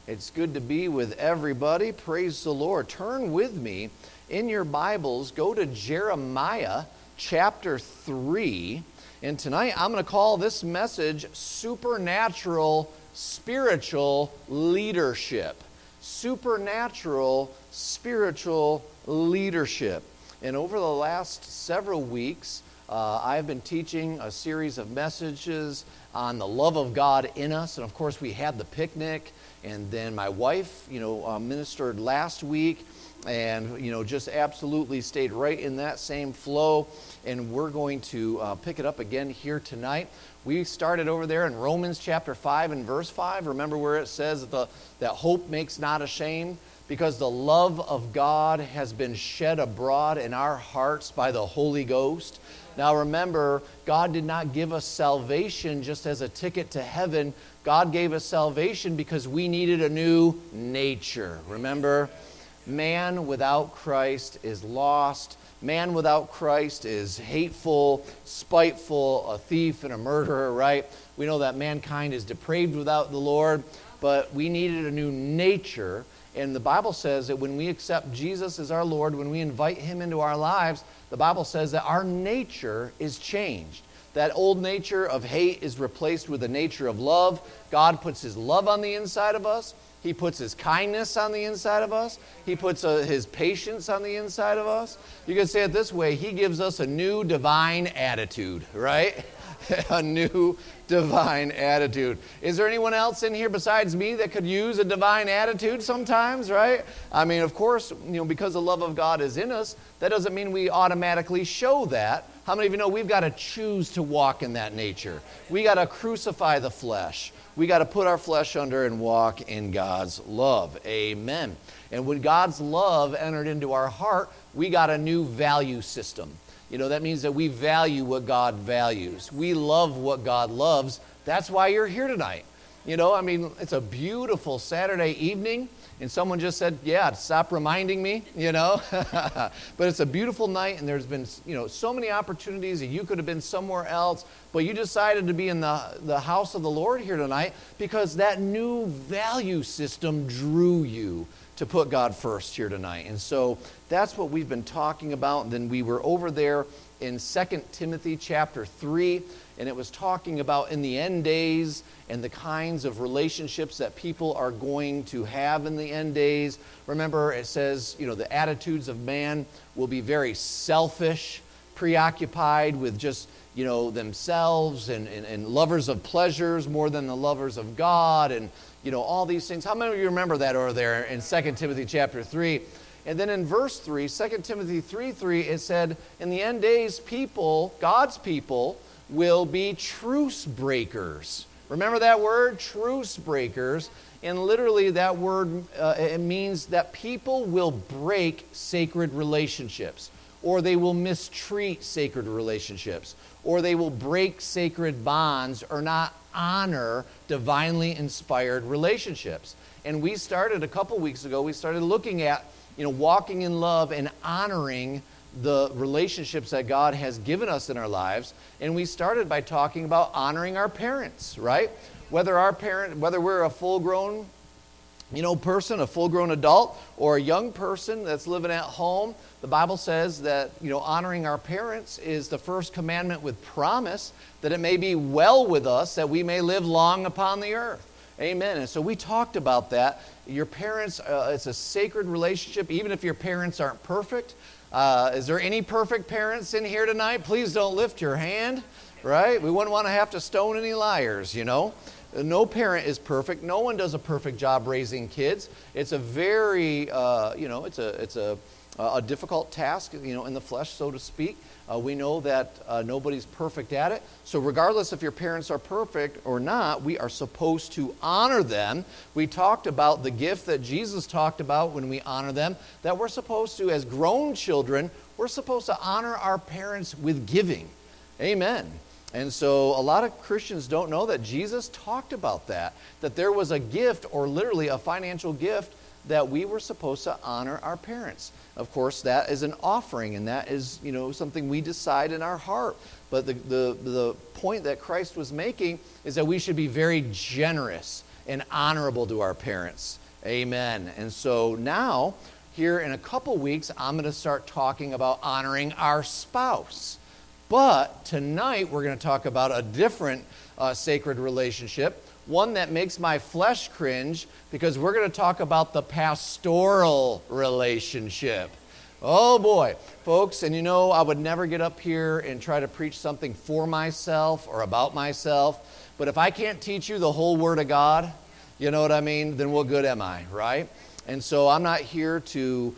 It's good to be with everybody. Praise the Lord. Turn with me in your Bibles. Go to Jeremiah chapter 3. And tonight I'm going to call this message Supernatural Spiritual Leadership. Supernatural Spiritual Leadership. And over the last several weeks, I've been teaching a series of messages on the love of God in us. And of course, we had the picnic. And then my wife, ministered last week and, just absolutely stayed right in that same flow. And we're going to pick it up again here tonight. We started over there in Romans chapter 5 and verse 5. Remember where it says that hope makes not ashamed? Because the love of God has been shed abroad in our hearts by the Holy Ghost. Now remember, God did not give us salvation just as a ticket to heaven. God gave us salvation because we needed a new nature. Remember, man without Christ is lost. Man without Christ is hateful, spiteful, a thief, and a murderer, right? We know that mankind is depraved without the Lord, but we needed a new nature. And the Bible says that when we accept Jesus as our Lord, when we invite Him into our lives, the Bible says that our nature is changed. That old nature of hate is replaced with a nature of love. God puts His love on the inside of us. He puts His kindness on the inside of us. He puts His patience on the inside of us. You can say it this way: He gives us a new divine attitude, right? A new divine attitude. Is there anyone else in here besides me that could use a divine attitude sometimes, right? I mean, of course, because the love of God is in us, that doesn't mean we automatically show that. How many of you know we've got to choose to walk in that nature? We got to crucify the flesh. We got to put our flesh under and walk in God's love. Amen. And when God's love entered into our heart, we got a new value system. That means that we value what God values. We love what God loves. That's why you're here tonight. It's a beautiful Saturday evening. And someone just said, yeah, stop reminding me, But it's a beautiful night, and there's been, so many opportunities that you could have been somewhere else, but you decided to be in the house of the Lord here tonight because that new value system drew you to put God first here tonight. And so that's what we've been talking about. And then we were over there in 2 Timothy chapter 3, and it was talking about in the end days and the kinds of relationships that people are going to have in the end days. Remember, it says, the attitudes of man will be very selfish, preoccupied with just, themselves and lovers of pleasures more than the lovers of God, and, all these things. How many of you remember that over there in 2 Timothy chapter 3? And then in verse 3, 2 Timothy 3:3, it said, in the end days, people, God's people, will be truce breakers. Remember that word, truce breakers? And literally that word, it means that people will break sacred relationships, or they will mistreat sacred relationships, or they will break sacred bonds, or not honor divinely inspired relationships. And we started a couple weeks ago, we started looking at, walking in love and honoring the relationships that God has given us in our lives. And we started by talking about honoring our parents, right? Whether we're a full-grown, person, a full-grown adult, or a young person that's living at home, the Bible says that, honoring our parents is the first commandment with promise that it may be well with us, that we may live long upon the earth. Amen. And so we talked about that. Your parents, it's a sacred relationship, even if your parents aren't perfect. Is there any perfect parents in here tonight? Please don't lift your hand, right? We wouldn't want to have to stone any liars, No parent is perfect. No one does a perfect job raising kids. It's a very, it's a difficult task, in the flesh, so to speak. We know that nobody's perfect at it. So regardless if your parents are perfect or not, we are supposed to honor them. We talked about the gift that Jesus talked about when we honor them, that we're supposed to, as grown children, we're supposed to honor our parents with giving. Amen. And so a lot of Christians don't know that Jesus talked about that there was a gift, or literally a financial gift, that we were supposed to honor our parents. Of course, that is an offering, and that is, something we decide in our heart. But the point that Christ was making is that we should be very generous and honorable to our parents. Amen. And so now, here in a couple weeks, I'm going to start talking about honoring our spouse. But tonight, we're going to talk about a different sacred relationship, one that makes my flesh cringe, because we're going to talk about the pastoral relationship. Oh boy, folks, and you know, I would never get up here and try to preach something for myself or about myself, but if I can't teach you the whole Word of God, you know what I mean, then what good am I, right? And so I'm not here to,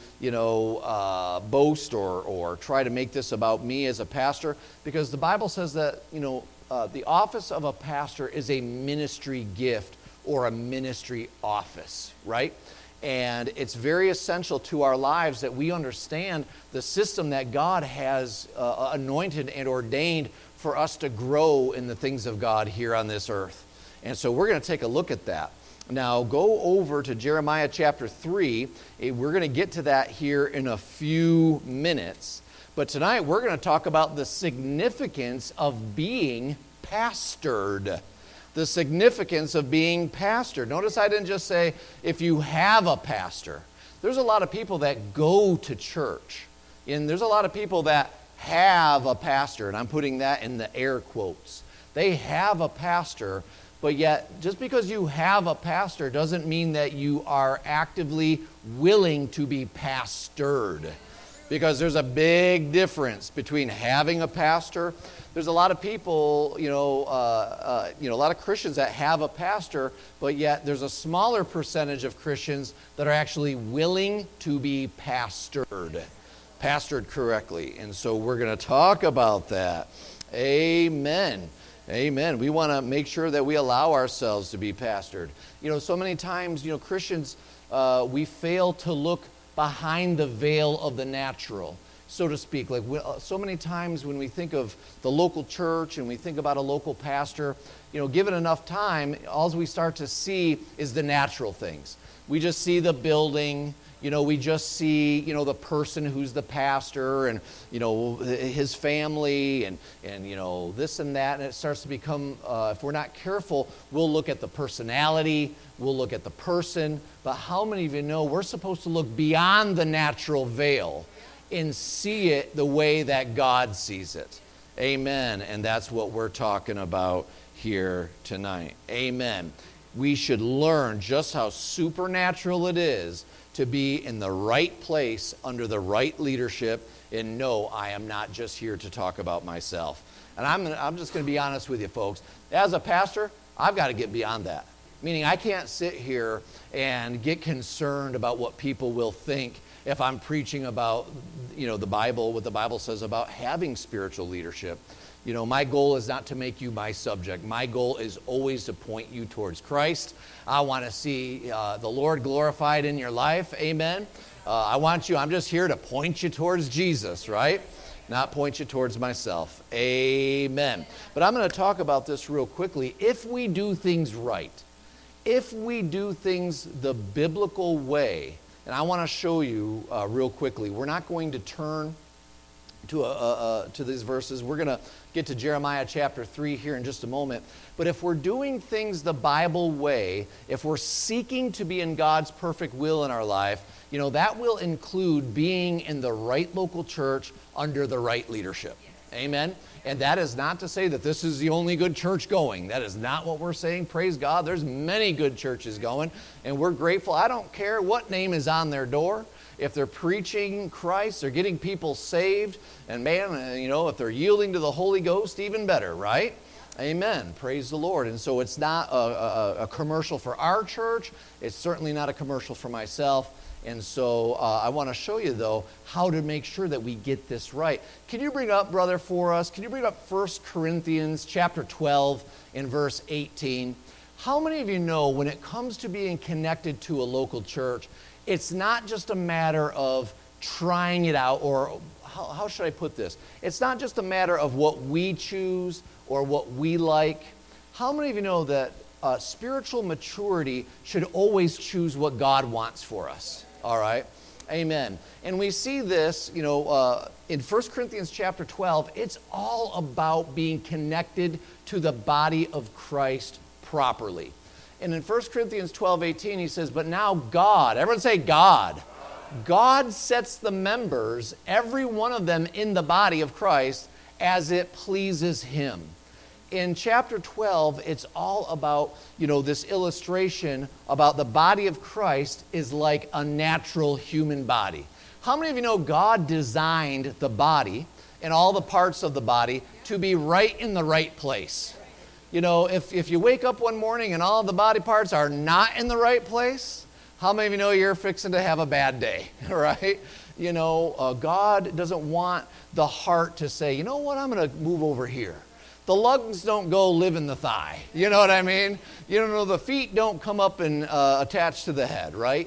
boast or try to make this about me as a pastor, because the Bible says that, the office of a pastor is a ministry gift or a ministry office, right? And it's very essential to our lives that we understand the system that God has anointed and ordained for us to grow in the things of God here on this earth. And so we're going to take a look at that. Now, go over to Jeremiah chapter 3. We're going to get to that here in a few minutes. But tonight, we're going to talk about the significance of being pastored. The significance of being pastored. Notice I didn't just say, if you have a pastor. There's a lot of people that go to church. And there's a lot of people that have a pastor. And I'm putting that in the air quotes. They have a pastor. But yet, just because you have a pastor doesn't mean that you are actively willing to be pastored. Because there's a big difference between having a pastor. There's a lot of people, a lot of Christians that have a pastor, but yet there's a smaller percentage of Christians that are actually willing to be pastored correctly. And so we're going to talk about that. Amen. Amen. We want to make sure that we allow ourselves to be pastored. So many times, Christians, we fail to look behind the veil of the natural, so to speak. Like so many times when we think of the local church and we think about a local pastor, given enough time, all we start to see is the natural things. We just see the building, we just see, the person who's the pastor and, his family and this and that. And it starts to become, if we're not careful, we'll look at the personality, we'll look at the person. But how many of you know we're supposed to look beyond the natural veil and see it the way that God sees it? Amen. And that's what we're talking about here tonight. Amen. We should learn just how supernatural it is to be in the right place under the right leadership. And no, I am not just here to talk about myself. And I'm just going to be honest with you, folks. As a pastor, I've got to get beyond that. Meaning I can't sit here and get concerned about what people will think if I'm preaching about, the Bible, what the Bible says about having spiritual leadership. My goal is not to make you my subject. My goal is always to point you towards Christ. I want to see the Lord glorified in your life. Amen. I'm just here to point you towards Jesus, right? Not point you towards myself. Amen. But I'm going to talk about this real quickly. If we do things right, if we do things the biblical way, and I want to show you real quickly, we're not going to turn to these verses. We're going to get to Jeremiah chapter 3 here in just a moment. But if we're doing things the Bible way, if we're seeking to be in God's perfect will in our life, that will include being in the right local church under the right leadership. Amen. And that is not to say that this is the only good church going. That is not what we're saying. Praise God. There's many good churches going, and we're grateful. I don't care what name is on their door. If they're preaching Christ, they're getting people saved, and man, if they're yielding to the Holy Ghost, even better, right? Amen. Praise the Lord. And so it's not a commercial for our church. It's certainly not a commercial for myself. And so I want to show you, though, how to make sure that we get this right. Can you bring up, brother, for us, can you bring up 1 Corinthians chapter 12 and verse 18? How many of you know when it comes to being connected to a local church, it's not just a matter of trying it out, or how should I put this? It's not just a matter of what we choose or what we like. How many of you know that spiritual maturity should always choose what God wants for us? All right? Amen. And we see this, in 1 Corinthians chapter 12, it's all about being connected to the body of Christ properly. And in 1 Corinthians 12:18, he says, but now God, everyone say God. God sets the members, every one of them in the body of Christ, as it pleases him. In chapter 12, it's all about, this illustration about the body of Christ is like a natural human body. How many of you know God designed the body and all the parts of the body to be right in the right place? If you wake up one morning and all of the body parts are not in the right place, how many of you know you're fixing to have a bad day, right? God doesn't want the heart to say, you know what, I'm going to move over here. The lungs don't go live in the thigh. You know what I mean? The feet don't come up and attach to the head, right?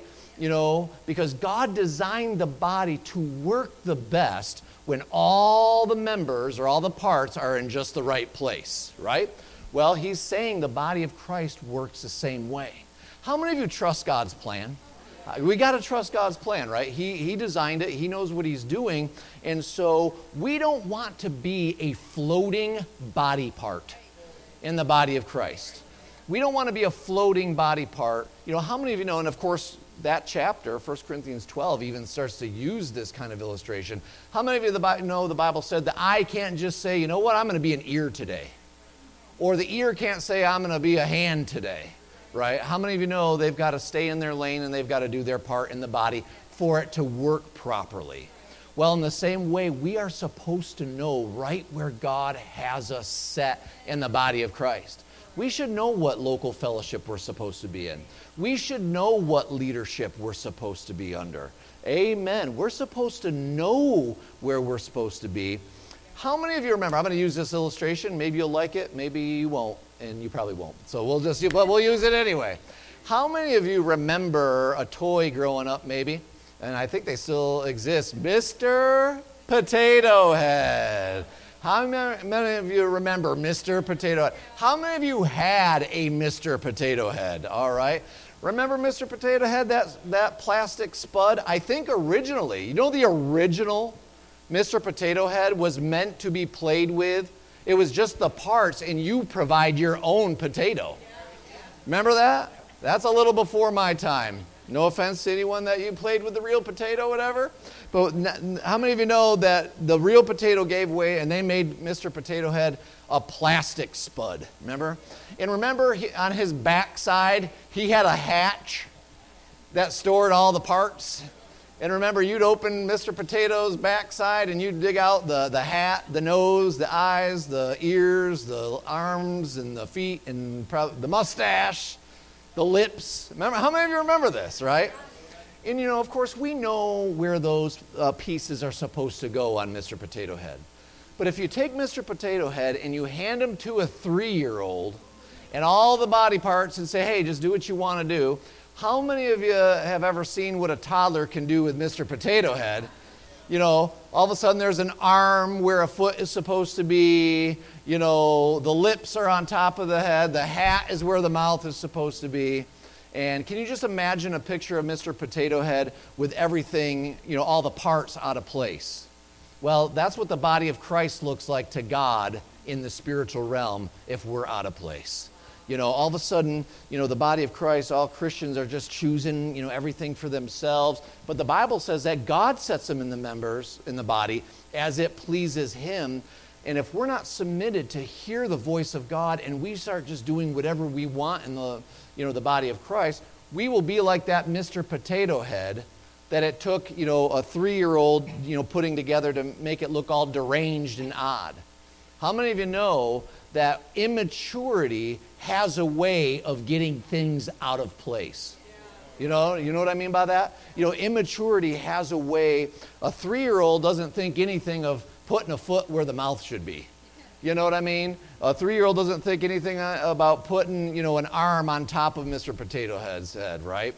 Because God designed the body to work the best when all the members or all the parts are in just the right place, right? Well, he's saying the body of Christ works the same way. How many of you trust God's plan? We got to trust God's plan, right? He designed it. He knows what he's doing. And so we don't want to be a floating body part in the body of Christ. We don't want to be a floating body part. How many of you know, and of course, that chapter, 1 Corinthians 12, even starts to use this kind of illustration. How many of you know the Bible said the eye can't just say, you know what, I'm going to be an ear today. Or the ear can't say, I'm going to be a hand today. Right? How many of you know they've got to stay in their lane and they've got to do their part in the body for it to work properly? Well, in the same way, we are supposed to know right where God has us set in the body of Christ. We should know what local fellowship we're supposed to be in. We should know what leadership we're supposed to be under. Amen. We're supposed to know where we're supposed to be. How many of you remember? I'm going to use this illustration. Maybe you'll like it. Maybe you won't. And you probably won't. So we'll use it anyway. How many of you remember a toy growing up maybe? And I think they still exist. Mr. Potato Head. How many of you remember Mr. Potato Head? How many of you had a Mr. Potato Head? All right. Remember Mr. Potato Head, that plastic spud? I think originally, the original Mr. Potato Head was meant to be played with. It was just the parts, and you provide your own potato. Remember that? That's a little before my time. No offense to anyone that you played with the real potato, whatever. But how many of you know that the real potato gave way, and they made Mr. Potato Head a plastic spud? Remember? And remember, on his backside, he had a hatch that stored all the parts. And remember, you'd open Mr. Potato's backside and you'd dig out the hat, the nose, the eyes, the ears, the arms, and the feet, and probably the mustache, the lips. Remember, how many of you remember this, right? And of course, we know where those pieces are supposed to go on Mr. Potato Head. But if you take Mr. Potato Head and you hand him to a 3-year-old and all the body parts and say, hey, just do what you want to do, how many of you have ever seen what a toddler can do with Mr. Potato Head? All of a sudden there's an arm where a foot is supposed to be. The lips are on top of the head. The hat is where the mouth is supposed to be. And can you just imagine a picture of Mr. Potato Head with everything, all the parts out of place? Well, that's what the body of Christ looks like to God in the spiritual realm if we're out of place. All of a sudden, the body of Christ, all Christians are just choosing, everything for themselves. But the Bible says that God sets them in the members, in the body, as it pleases him. And if we're not submitted to hear the voice of God and we start just doing whatever we want in the body of Christ, we will be like that Mr. Potato Head that it took, a 3-year-old, putting together to make it look all deranged and odd. How many of you know that immaturity has a way of getting things out of place? You know what I mean by that? Immaturity has a way. A 3-year-old doesn't think anything of putting a foot where the mouth should be. You know what I mean? A 3-year-old doesn't think anything about putting, an arm on top of Mr. Potato Head's head, right?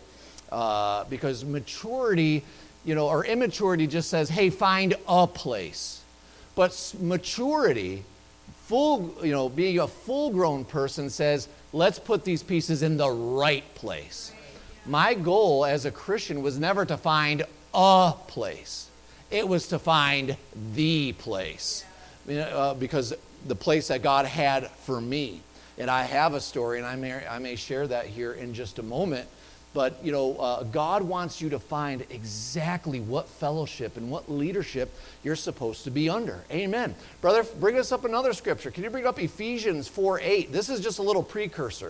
Because maturity, or immaturity just says, hey, find a place. But maturity, being a full-grown person says, let's put these pieces in the right place. My goal as a Christian was never to find a place. It was to find the place, because the place that God had for me. And I have a story, and I may share that here in just a moment. But, God wants you to find exactly what fellowship and what leadership you're supposed to be under. Amen. Brother, bring us up another scripture. Can you bring up Ephesians 4:8? This is just a little precursor.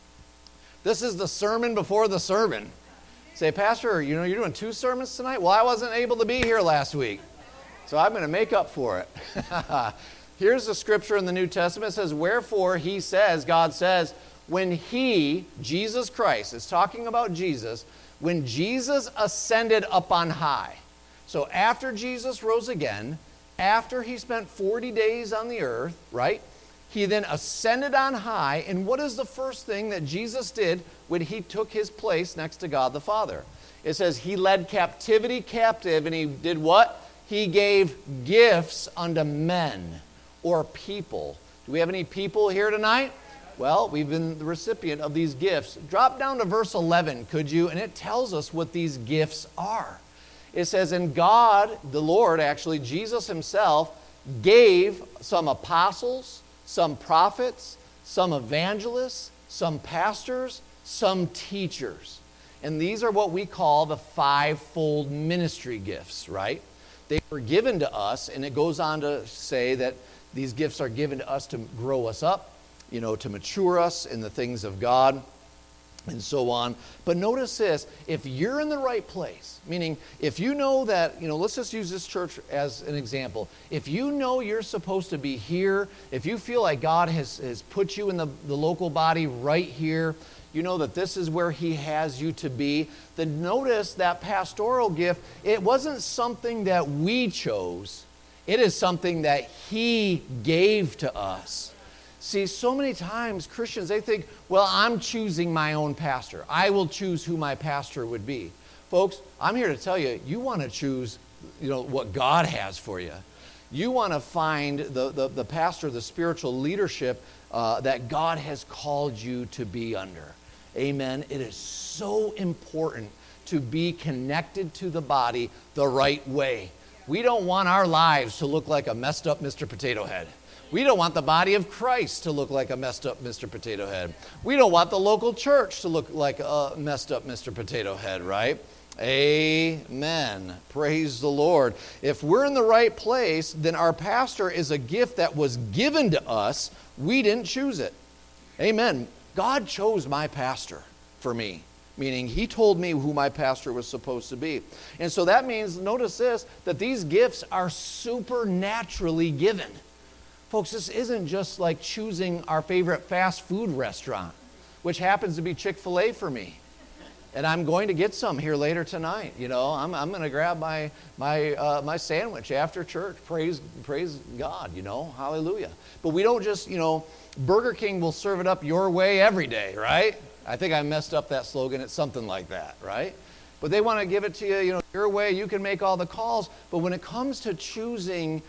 This is the sermon before the sermon. Say, Pastor, you're doing 2 sermons tonight? Well, I wasn't able to be here last week, so I'm going to make up for it. Here's the scripture in the New Testament. It says, wherefore he says, God says, when he, Jesus Christ, is talking about Jesus, when Jesus ascended up on high. So after Jesus rose again, after he spent 40 days on the earth, right? He then ascended on high, and what is the first thing that Jesus did when he took his place next to God the Father? It says he led captivity captive, and he did what? He gave gifts unto men or people. Do we have any people here tonight? Well, we've been the recipient of these gifts. Drop down to verse 11, could you? And it tells us what these gifts are. It says, and God, the Lord, actually, Jesus himself, gave some apostles, some prophets, some evangelists, some pastors, some teachers. And these are what we call the 5-fold ministry gifts, right? They were given to us, and it goes on to say that these gifts are given to us to grow us up, to mature us in the things of God, and so on. But notice this, if you're in the right place, meaning if you know that, let's just use this church as an example. If you know you're supposed to be here, if you feel like God has put you in the local body right here, you know that this is where he has you to be, then notice that pastoral gift, it wasn't something that we chose. It is something that he gave to us. See, so many times Christians, they think, well, I'm choosing my own pastor. I will choose who my pastor would be. Folks, I'm here to tell you, you want to choose, what God has for you. You want to find the pastor, the spiritual leadership that God has called you to be under. Amen. It is so important to be connected to the body the right way. We don't want our lives to look like a messed up Mr. Potato Head. We don't want the body of Christ to look like a messed up Mr. Potato Head. We don't want the local church to look like a messed up Mr. Potato Head, right? Amen. Praise the Lord. If we're in the right place, then our pastor is a gift that was given to us. We didn't choose it. Amen. God chose my pastor for me, meaning he told me who my pastor was supposed to be. And so that means, notice this, that these gifts are supernaturally given. Folks, this isn't just like choosing our favorite fast food restaurant, which happens to be Chick-fil-A for me. And I'm going to get some here later tonight. I'm going to grab my sandwich after church. Praise God, hallelujah. But we don't just, Burger King will serve it up your way every day, right? I think I messed up that slogan. It's something like that, right? But they want to give it to you, your way. You can make all the calls. But when it comes to choosing,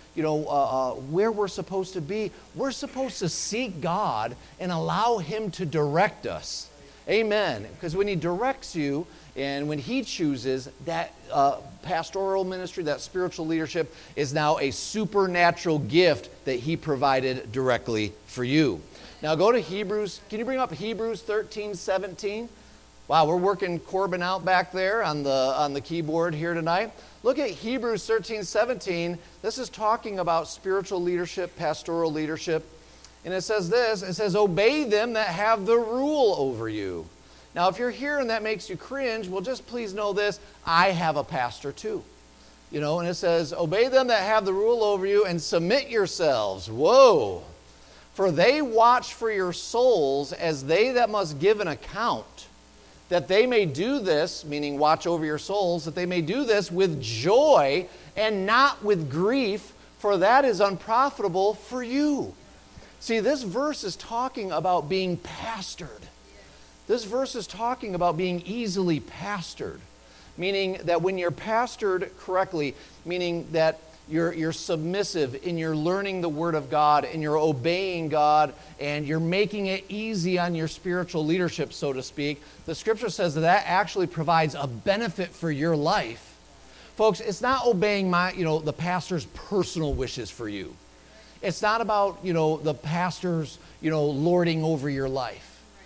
where we're supposed to be, we're supposed to seek God and allow him to direct us. Amen. Because when he directs you and when he chooses, that pastoral ministry, that spiritual leadership is now a supernatural gift that he provided directly for you. Now go to Hebrews. Can you bring up Hebrews 13:17? Wow, we're working Corbin out back there on the keyboard here tonight. Look at Hebrews 13:17. This is talking about spiritual leadership, pastoral leadership. And it says this, it says, obey them that have the rule over you. Now, if you're here and that makes you cringe, well, just please know this, I have a pastor too. And it says, obey them that have the rule over you and submit yourselves. Whoa. For they watch for your souls as they that must give an account, that they may do this, meaning watch over your souls, that they may do this with joy and not with grief, for that is unprofitable for you. See, this verse is talking about being pastored. This verse is talking about being easily pastored, meaning that when you're pastored correctly, meaning that you're submissive and you're learning the Word of God and you're obeying God and you're making it easy on your spiritual leadership, so to speak, the Scripture says that actually provides a benefit for your life. Folks, it's not obeying the pastor's personal wishes for you. It's not about, the pastors, lording over your life.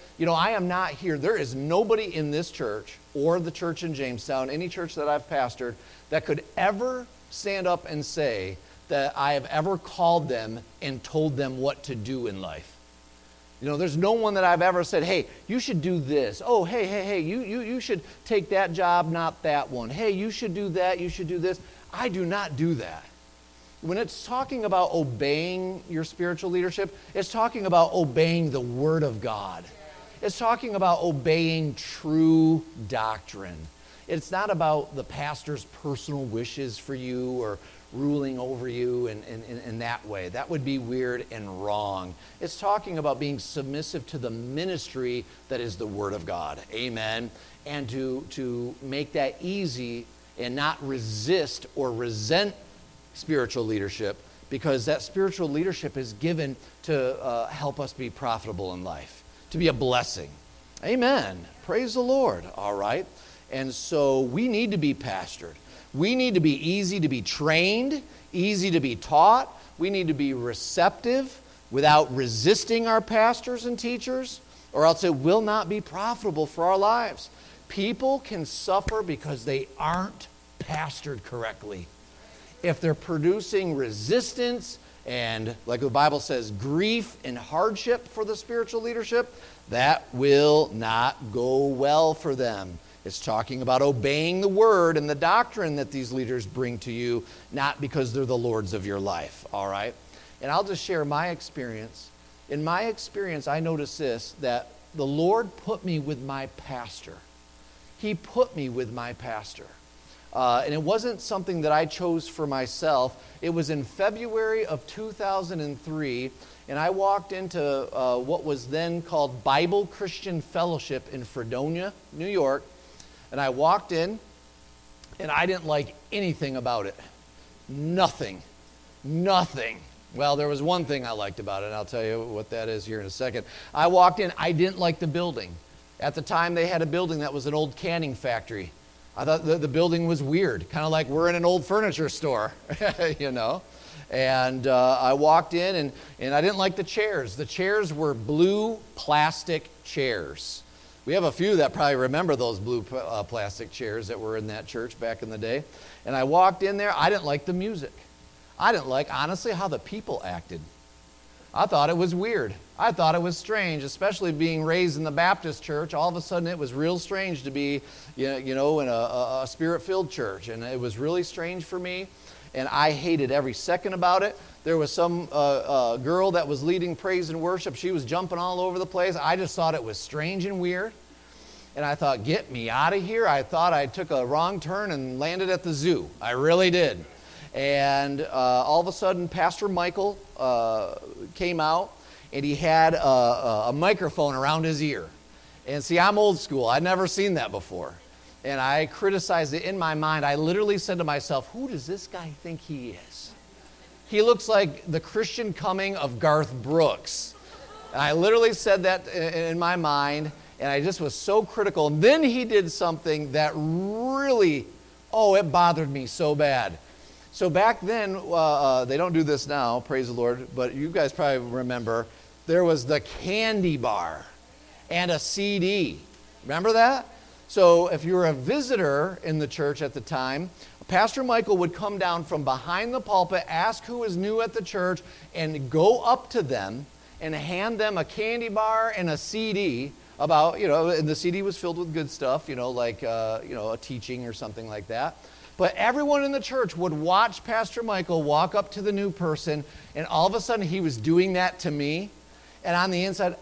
I am not here. There is nobody in this church or the church in Jamestown, any church that I've pastored, that could ever stand up and say that I have ever called them and told them what to do in life. There's no one that I've ever said, hey, you should do this. Oh, hey, you should take that job, not that one. Hey, you should do that, you should do this. I do not do that. When it's talking about obeying your spiritual leadership, it's talking about obeying the Word of God. It's talking about obeying true doctrine. It's not about the pastor's personal wishes for you or ruling over you in that way. That would be weird and wrong. It's talking about being submissive to the ministry that is the Word of God. Amen. And to make that easy and not resist or resent spiritual leadership, because that spiritual leadership is given to help us be profitable in life, to be a blessing. Amen. Praise the Lord. All right. And so we need to be pastored. We need to be easy to be trained, easy to be taught. We need to be receptive without resisting our pastors and teachers, or else it will not be profitable for our lives. People can suffer because they aren't pastored correctly. If they're producing resistance and, like the Bible says, grief and hardship for the spiritual leadership, that will not go well for them. It's talking about obeying the Word and the doctrine that these leaders bring to you, not because they're the lords of your life, all right? And I'll just share my experience. In my experience, I noticed this, that the Lord put me with my pastor. He put me with my pastor. And it wasn't something that I chose for myself. It was in February of 2003, and I walked into what was then called Bible Christian Fellowship in Fredonia, New York. And I walked in, and I didn't like anything about it. Nothing. Well, there was one thing I liked about it, and I'll tell you what that is here in a second. I walked in, I didn't like the building. At the time, they had a building that was an old canning factory. I thought the building was weird, kind of like we're in an old furniture store, And I walked in, and I didn't like the chairs. The chairs were blue plastic chairs. We have a few that probably remember those blue plastic chairs that were in that church back in the day. And I walked in there. I didn't like the music. I didn't like, honestly, how the people acted. I thought it was weird. I thought it was strange, especially being raised in the Baptist church. All of a sudden, it was real strange to be, in a Spirit-filled church. And it was really strange for me. And I hated every second about it. There was some girl that was leading praise and worship. She was jumping all over the place. I just thought it was strange and weird. And I thought, get me out of here. I thought I took a wrong turn and landed at the zoo. I really did. And all of a sudden, Pastor Michael came out, and he had a microphone around his ear. And see, I'm old school. I'd never seen that before. And I criticized it in my mind. I literally said to myself, who does this guy think he is? He looks like the Christian coming of Garth Brooks. And I literally said that in my mind, and I just was so critical. And then he did something that really, it bothered me so bad. So back then, they don't do this now, praise the Lord, but you guys probably remember, there was the candy bar and a CD. Remember that? So if you were a visitor in the church at the time, Pastor Michael would come down from behind the pulpit, ask who was new at the church, and go up to them and hand them a candy bar and a CD about, and the CD was filled with good stuff, like, a teaching or something like that. But everyone in the church would watch Pastor Michael walk up to the new person, and all of a sudden he was doing that to me. And on the inside,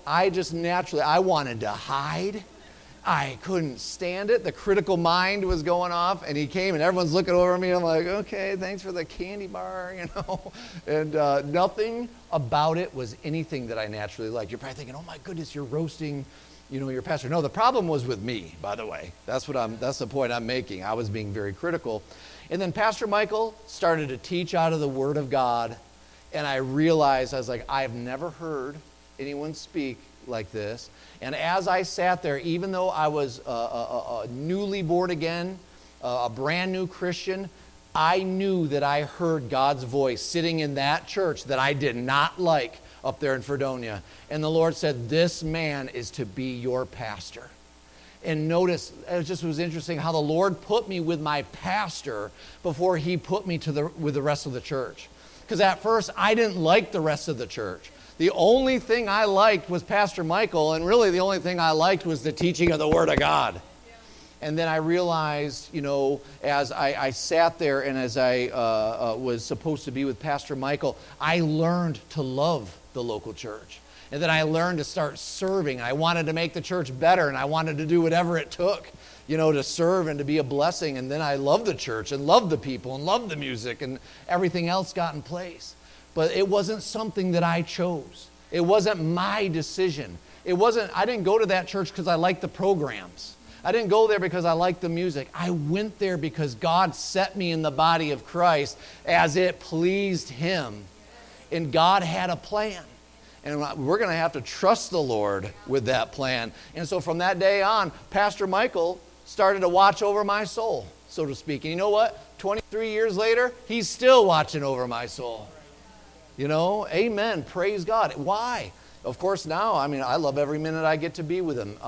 I wanted to hide. I couldn't stand it. The critical mind was going off, and he came, and everyone's looking over at me. I'm like, okay, thanks for the candy bar, And nothing about it was anything that I naturally liked. You're probably thinking, oh my goodness, you're roasting, your pastor. No, the problem was with me, by the way. That's the point I'm making. I was being very critical. And then Pastor Michael started to teach out of the Word of God, and I realized, I was like, I've never heard anyone speak like this. And as I sat there, even though I was a newly born again, a brand new Christian, I knew that I heard God's voice sitting in that church that I did not like up there in Fredonia. And the Lord said, this man is to be your pastor. And notice, it just was interesting how the Lord put me with my pastor before he put me with the rest of the church. Because at first, I didn't like the rest of the church. The only thing I liked was Pastor Michael, and really the only thing I liked was the teaching of the Word of God. And then I realized, as I sat there and as I was supposed to be with Pastor Michael, I learned to love the local church. And then I learned to start serving. I wanted to make the church better, and I wanted to do whatever it took, to serve and to be a blessing. And then I loved the church and loved the people and loved the music, and everything else got in place. But it wasn't something that I chose. It wasn't my decision. I didn't go to that church because I liked the programs. I didn't go there because I liked the music. I went there because God set me in the body of Christ as it pleased Him. And God had a plan. And we're going to have to trust the Lord with that plan. And so from that day on, Pastor Michael started to watch over my soul, so to speak. And you know what? 23 years later, he's still watching over my soul. Amen. Praise God. Why? Of course, now, I love every minute I get to be with him.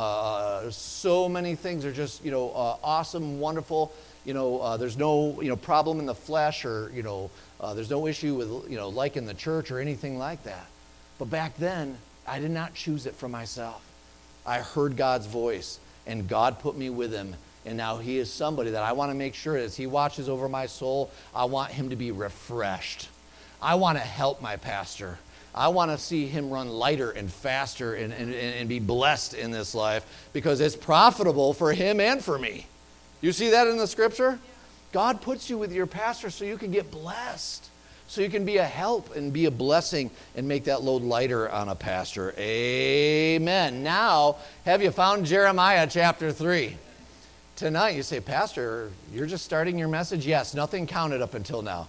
So many things are just, awesome, wonderful. There's no, problem in the flesh, or, there's no issue with, liking the church or anything like that. But back then, I did not choose it for myself. I heard God's voice, and God put me with him. And now he is somebody that I want to make sure as he watches over my soul, I want him to be refreshed. I want to help my pastor. I want to see him run lighter and faster and be blessed in this life, because it's profitable for him and for me. You see that in the scripture? God puts you with your pastor so you can get blessed, so you can be a help and be a blessing and make that load lighter on a pastor. Amen. Now, have you found Jeremiah chapter 3? Tonight you say, Pastor, you're just starting your message? Yes, nothing counted up until now.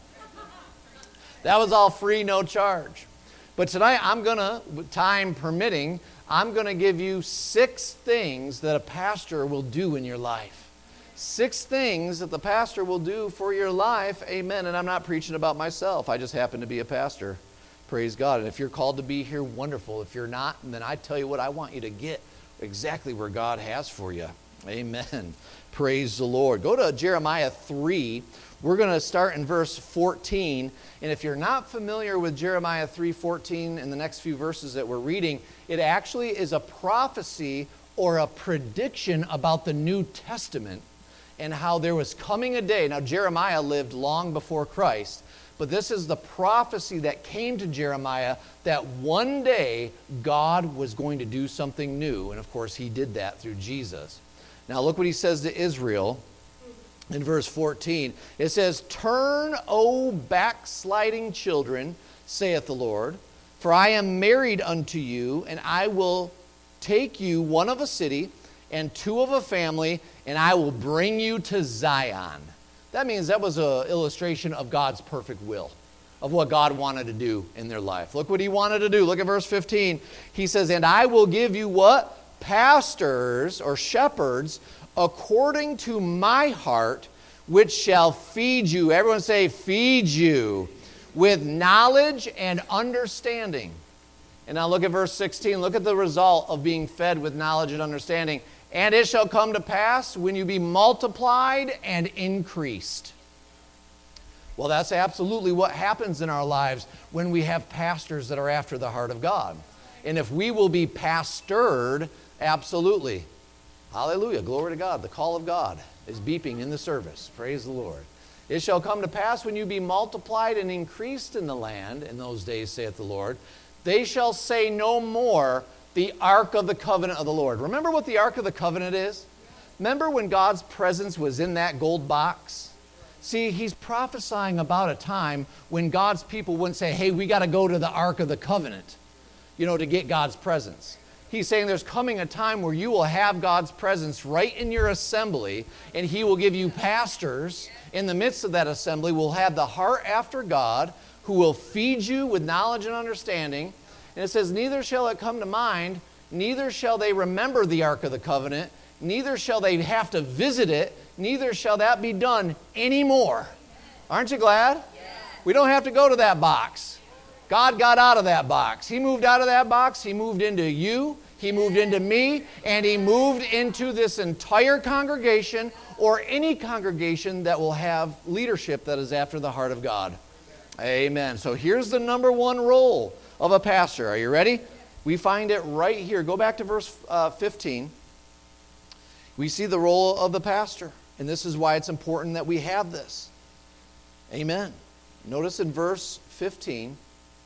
That was all free, no charge. But tonight I'm going to, time permitting, I'm going to give you 6 things that a pastor will do in your life. 6 things that the pastor will do for your life. Amen. And I'm not preaching about myself. I just happen to be a pastor. Praise God. And if you're called to be here, wonderful. If you're not, then I tell you what, I want you to get exactly where God has for you. Amen. Praise the Lord. Go to Jeremiah 3. We're going to start in verse 14. And if you're not familiar with Jeremiah 3:14 and the next few verses that we're reading, it actually is a prophecy or a prediction about the New Testament and how there was coming a day. Now, Jeremiah lived long before Christ, but this is the prophecy that came to Jeremiah that one day God was going to do something new. And of course, he did that through Jesus. Now, look what he says to Israel. In verse 14, it says, "Turn, O backsliding children, saith the Lord, for I am married unto you, and I will take you, one of a city, and 2 of a family, and I will bring you to Zion." That means that was an illustration of God's perfect will, of what God wanted to do in their life. Look what he wanted to do. Look at verse 15. He says, "And I will give you" what? "Pastors," or shepherds, "according to my heart, which shall feed you." Everyone say, feed you with knowledge and understanding. And now look at verse 16. Look at the result of being fed with knowledge and understanding. "And it shall come to pass when you be multiplied and increased." Well, that's absolutely what happens in our lives when we have pastors that are after the heart of God. And if we will be pastored, absolutely. Hallelujah. Glory to God. The call of God is beeping in the service. Praise the Lord. "It shall come to pass when you be multiplied and increased in the land in those days, saith the Lord, they shall say no more, the ark of the covenant of the Lord." Remember what the ark of the covenant is? Remember when God's presence was in that gold box? See, he's prophesying about a time when God's people wouldn't say, hey, we got to go to the ark of the covenant, to get God's presence. He's saying there's coming a time where you will have God's presence right in your assembly, and he will give you pastors in the midst of that assembly, will have the heart after God, who will feed you with knowledge and understanding. And it says, "Neither shall it come to mind, neither shall they remember the ark of the covenant, neither shall they have to visit it, neither shall that be done anymore." Aren't you glad? We don't have to go to that box. God got out of that box. He moved out of that box. He moved into you. He moved into me. And He moved into this entire congregation, or any congregation that will have leadership that is after the heart of God. Amen. So here's the number one role of a pastor. Are you ready? We find it right here. Go back to verse 15. We see the role of the pastor. And this is why it's important that we have this. Amen. Notice in verse 15,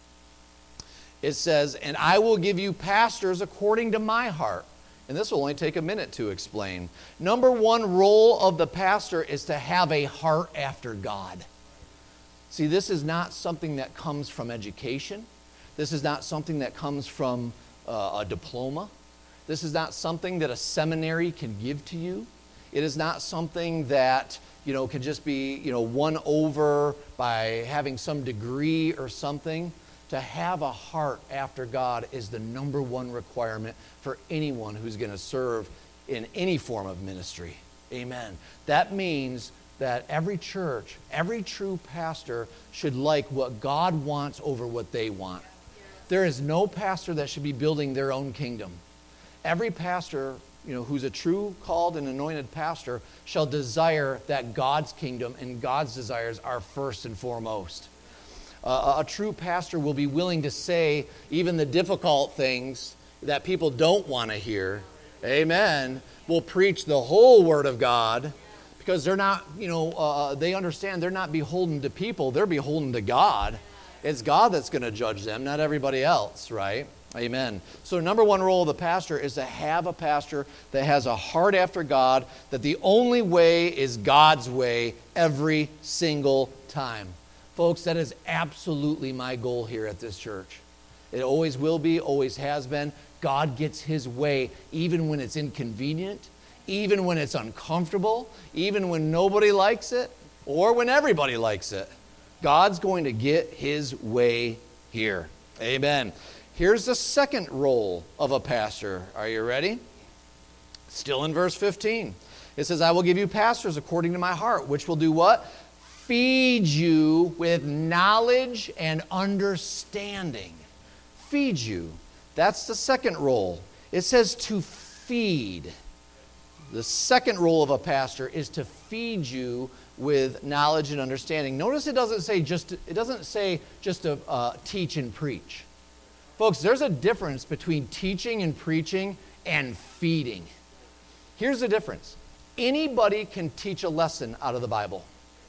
it says, "And I will give you pastors according to my heart." And this will only take a minute to explain. Number one role of the pastor is to have a heart after God. See, this is not something that comes from education. This is not something that comes from a diploma. This is not something that a seminary can give to you. It is not something that, can just be, won over by having some degree or something. To have a heart after God is the number one requirement for anyone who's going to serve in any form of ministry. Amen. That means that every church, every true pastor should like what God wants over what they want. There is no pastor that should be building their own kingdom. Every pastor, who's a true called and anointed pastor shall desire that God's kingdom and God's desires are first and foremost. A true pastor will be willing to say even the difficult things that people don't want to hear. Amen. Will preach the whole Word of God because they're not, they understand they're not beholden to people. They're beholden to God. It's God that's going to judge them, not everybody else, right? Amen. So number one role of the pastor is to have a pastor that has a heart after God, that the only way is God's way every single time. Folks, that is absolutely my goal here at this church. It always will be, always has been. God gets His way even when it's inconvenient, even when it's uncomfortable, even when nobody likes it, or when everybody likes it. God's going to get His way here. Amen. Here's the second role of a pastor. Are you ready? Still in verse 15. It says, "I will give you pastors according to my heart," which will do what? Feed you with knowledge and understanding. Feed you. That's the second role. It says to feed. The second role of a pastor is to feed you with knowledge and understanding. Notice it doesn't say just to teach and preach. Folks, there's a difference between teaching and preaching and feeding. Here's the difference. Anybody can teach a lesson out of the Bible.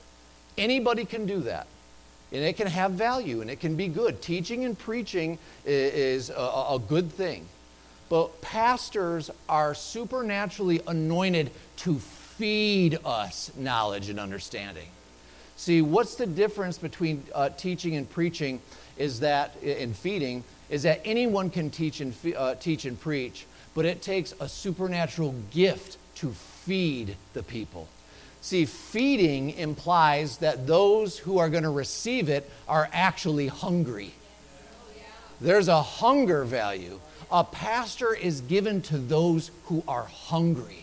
Anybody can do that. And it can have value and it can be good. Teaching and preaching is a good thing. But pastors are supernaturally anointed to feed us knowledge and understanding. See, what's the difference between teaching and preaching is that, in feeding, is that anyone can teach and preach, but it takes a supernatural gift to feed the people. See, feeding implies that those who are going to receive it are actually hungry. There's a hunger value. A pastor is given to those who are hungry,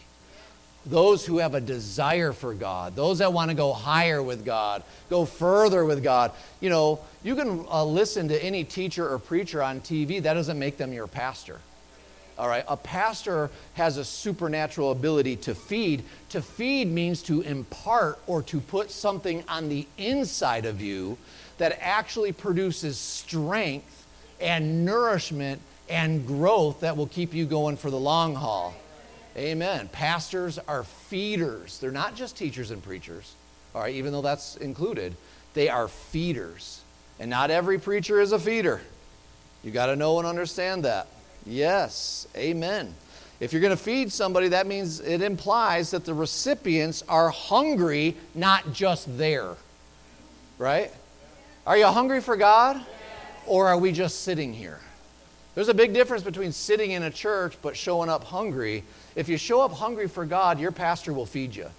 those who have a desire for God, those that want to go higher with God, go further with God. You can listen to any teacher or preacher on TV. That doesn't make them your pastor. All right, a pastor has a supernatural ability to feed. To feed means to impart or to put something on the inside of you that actually produces strength and nourishment and growth that will keep you going for the long haul. Amen. Pastors are feeders. They're not just teachers and preachers, all right, even though that's included. They are feeders. And not every preacher is a feeder. You got to know and understand that. Yes, amen. If you're going to feed somebody, that means it implies that the recipients are hungry, not just there. Right? Are you hungry for God? Or are we just sitting here? There's a big difference between sitting in a church but showing up hungry. If you show up hungry for God, your pastor will feed you.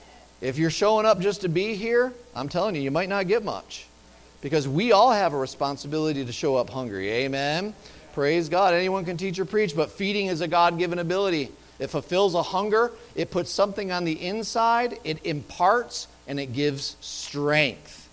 If you're showing up just to be here, I'm telling you, you might not get much. Because we all have a responsibility to show up hungry. Amen? Praise God. Anyone can teach or preach, but feeding is a God-given ability. It fulfills a hunger. It puts something on the inside. It imparts, and it gives strength.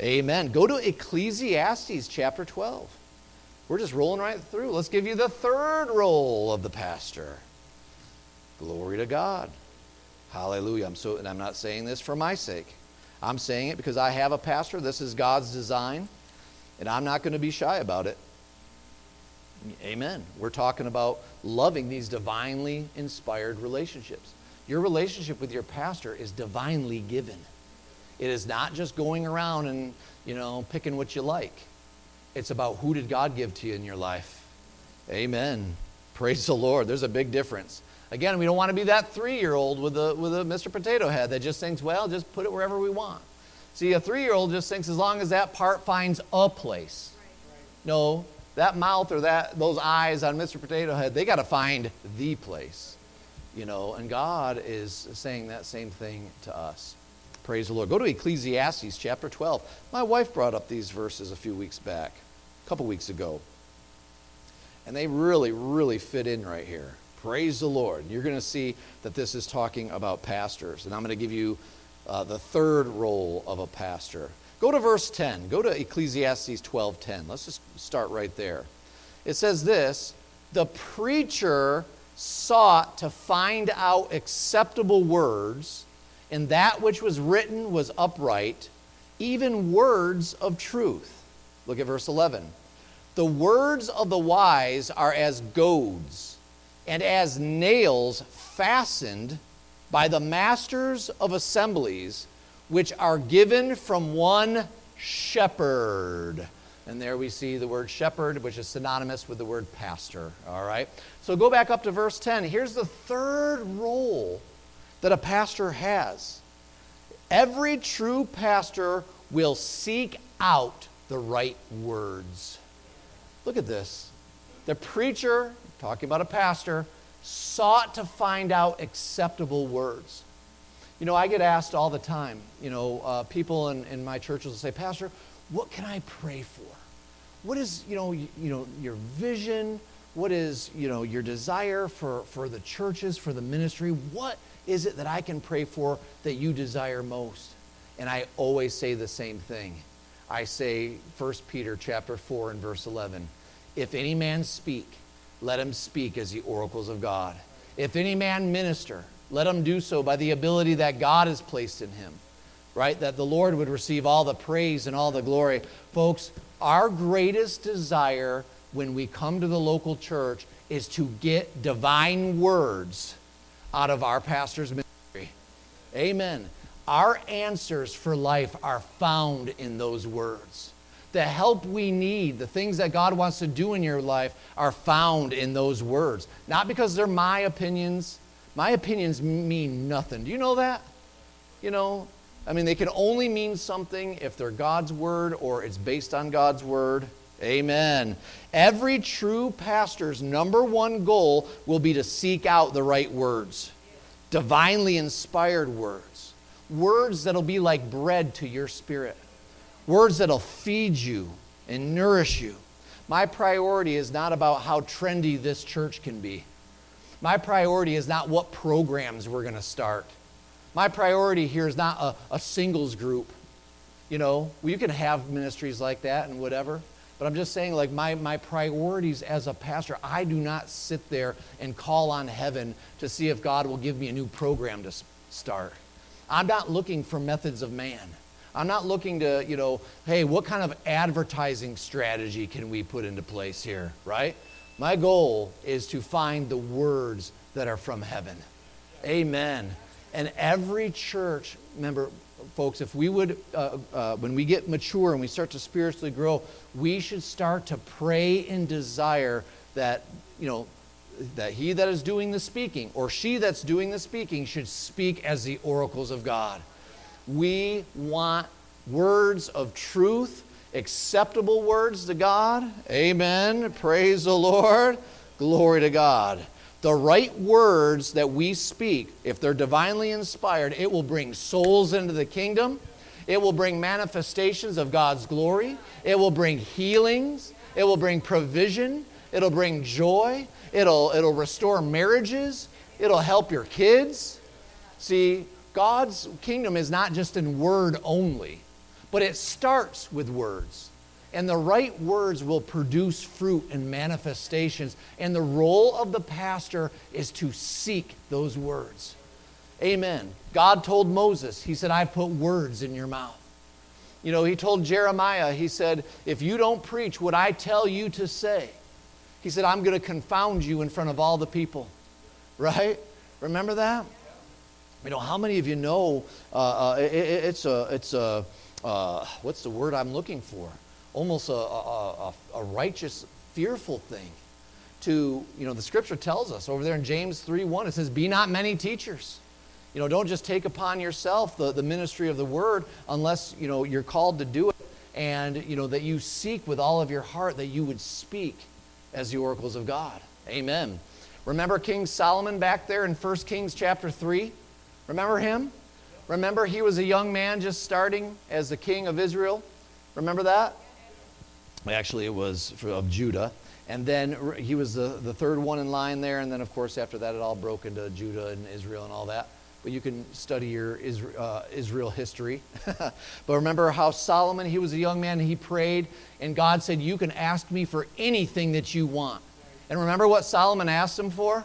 Amen. Go to Ecclesiastes chapter 12. We're just rolling right through. Let's give you the third role of the pastor. Glory to God. Hallelujah. And I'm not saying this for my sake. I'm saying it because I have a pastor. This is God's design, and I'm not going to be shy about it. Amen. We're talking about loving these divinely inspired relationships. Your relationship with your pastor is divinely given. It is not just going around and, picking what you like. It's about who did God give to you in your life. Amen. Praise the Lord. There's a big difference. Again, we don't want to be that 3-year-old with a Mr. Potato Head that just thinks, well, just put it wherever we want. See, a 3-year-old just thinks as long as that part finds a place. No, that mouth or those eyes on Mr. Potato Head, they got to find the place. And God is saying that same thing to us. Praise the Lord. Go to Ecclesiastes chapter 12. My wife brought up these verses a couple weeks ago. And they really, really fit in right here. Praise the Lord. You're going to see that this is talking about pastors. And I'm going to give you the third role of a pastor. Go to verse 10. Go to Ecclesiastes 12:10. Let's just start right there. It says this, the preacher sought to find out acceptable words, and that which was written was upright, even words of truth. Look at verse 11. The words of the wise are as goads, and as nails fastened by the masters of assemblies, which are given from one shepherd. And there we see the word shepherd, which is synonymous with the word pastor. All right? So go back up to verse 10. Here's the third role that a pastor has. Every true pastor will seek out the right words. Look at this. The preacher, talking about a pastor, sought to find out acceptable words. I get asked all the time, people in my churches will say, Pastor, what can I pray for? What is, your vision? What is, your desire for the churches, for the ministry? What is it that I can pray for that you desire most? And I always say the same thing. I say 1 Peter chapter 4 and verse 11, if any man speak, let him speak as the oracles of God. If any man minister, let him do so by the ability that God has placed in him, right? That the Lord would receive all the praise and all the glory. Folks, our greatest desire when we come to the local church is to get divine words out of our pastor's ministry. Amen. Our answers for life are found in those words. The help we need, the things that God wants to do in your life are found in those words. Not because they're my opinions. My opinions mean nothing. Do you know that? They can only mean something if they're God's word or it's based on God's word. Amen. Every true pastor's number one goal will be to seek out the right words. Divinely inspired words. Words that'll be like bread to your spirit. Words that'll feed you and nourish you. My priority is not about how trendy this church can be. My priority is not what programs we're going to start. My priority here is not a singles group. You can have ministries like that and whatever. But I'm just saying, my priorities as a pastor, I do not sit there and call on heaven to see if God will give me a new program to start. I'm not looking for methods of man. I'm not looking to, hey, what kind of advertising strategy can we put into place here, right? My goal is to find the words that are from heaven. Amen. And every church, remember, folks, if we would, when we get mature and we start to spiritually grow, we should start to pray and desire that, that he that is doing the speaking or she that's doing the speaking should speak as the oracles of God. We want words of truth, acceptable words to God. Amen. Praise the Lord. Glory to God. The right words that we speak, if they're divinely inspired, it will bring souls into the kingdom. It will bring manifestations of God's glory. It will bring healings. It will bring provision. It'll bring joy. It'll restore marriages. It'll help your kids. See, God's kingdom is not just in word only, But it starts with words. And the right words will produce fruit and manifestations. And the role of the pastor is to seek those words. Amen. God told Moses, he said, I've put words in your mouth. You know, he told Jeremiah, he said, if you don't preach what I tell you to say, he said, I'm going to confound you in front of all the people. Right? Remember that? You know, how many of you know it's a what's the word I'm looking for? Almost a righteous, fearful thing to, you know, the scripture tells us over there in James 3:1, it says, be not many teachers. You know, don't just take upon yourself the ministry of the word unless, you know, you're called to do it, and, you know, that you seek with all of your heart that you would speak as the oracles of God. Amen. Remember King Solomon back there in 1 Kings chapter 3? Remember him? Remember he was a young man just starting as the king of Israel? Remember that? Actually, it was of Judah. And then he was the third one in line there. And then, of course, after that, it all broke into Judah and Israel and all that. But you can study your Israel history. But remember how Solomon, he was a young man, and he prayed, and God said, you can ask me for anything that you want. And remember what Solomon asked him for?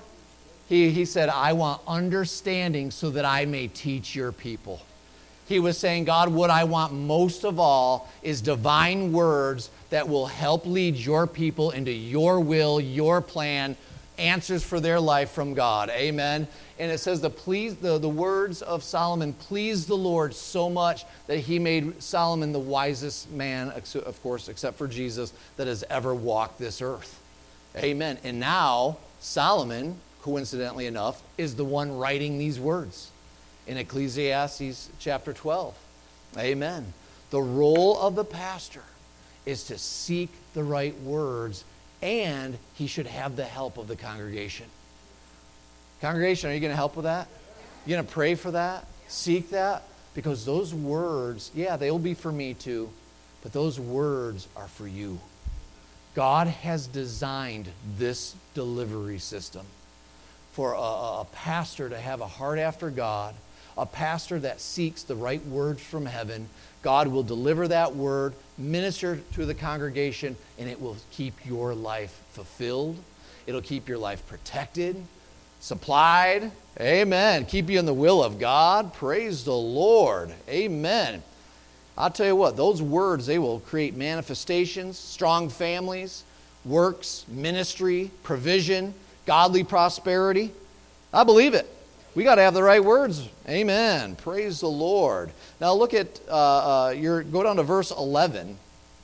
He said, I want understanding so that I may teach your people. He was saying, God, what I want most of all is divine words that will help lead your people into your will, your plan, answers for their life from God. Amen. And it says the words of Solomon pleased the Lord so much that he made Solomon the wisest man, of course, except for Jesus, that has ever walked this earth. Amen. And now Solomon, coincidentally enough, is the one writing these words in Ecclesiastes chapter 12. Amen. The role of the pastor is to seek the right words, and he should have the help of the congregation. Congregation, are you going to help with that? You going to pray for that? Seek that? Because those words, yeah, they'll be for me too, but those words are for you. God has designed this delivery system for a pastor to have a heart after God, a pastor that seeks the right words from heaven. God will deliver that word, minister to the congregation, and it will keep your life fulfilled. It'll keep your life protected, supplied. Amen. Keep you in the will of God. Praise the Lord. Amen. I'll tell you what, those words, they will create manifestations, strong families, works, ministry, provision, godly prosperity. I believe it. We got to have the right words. Amen. Praise the Lord. Now look at, go down to verse 11.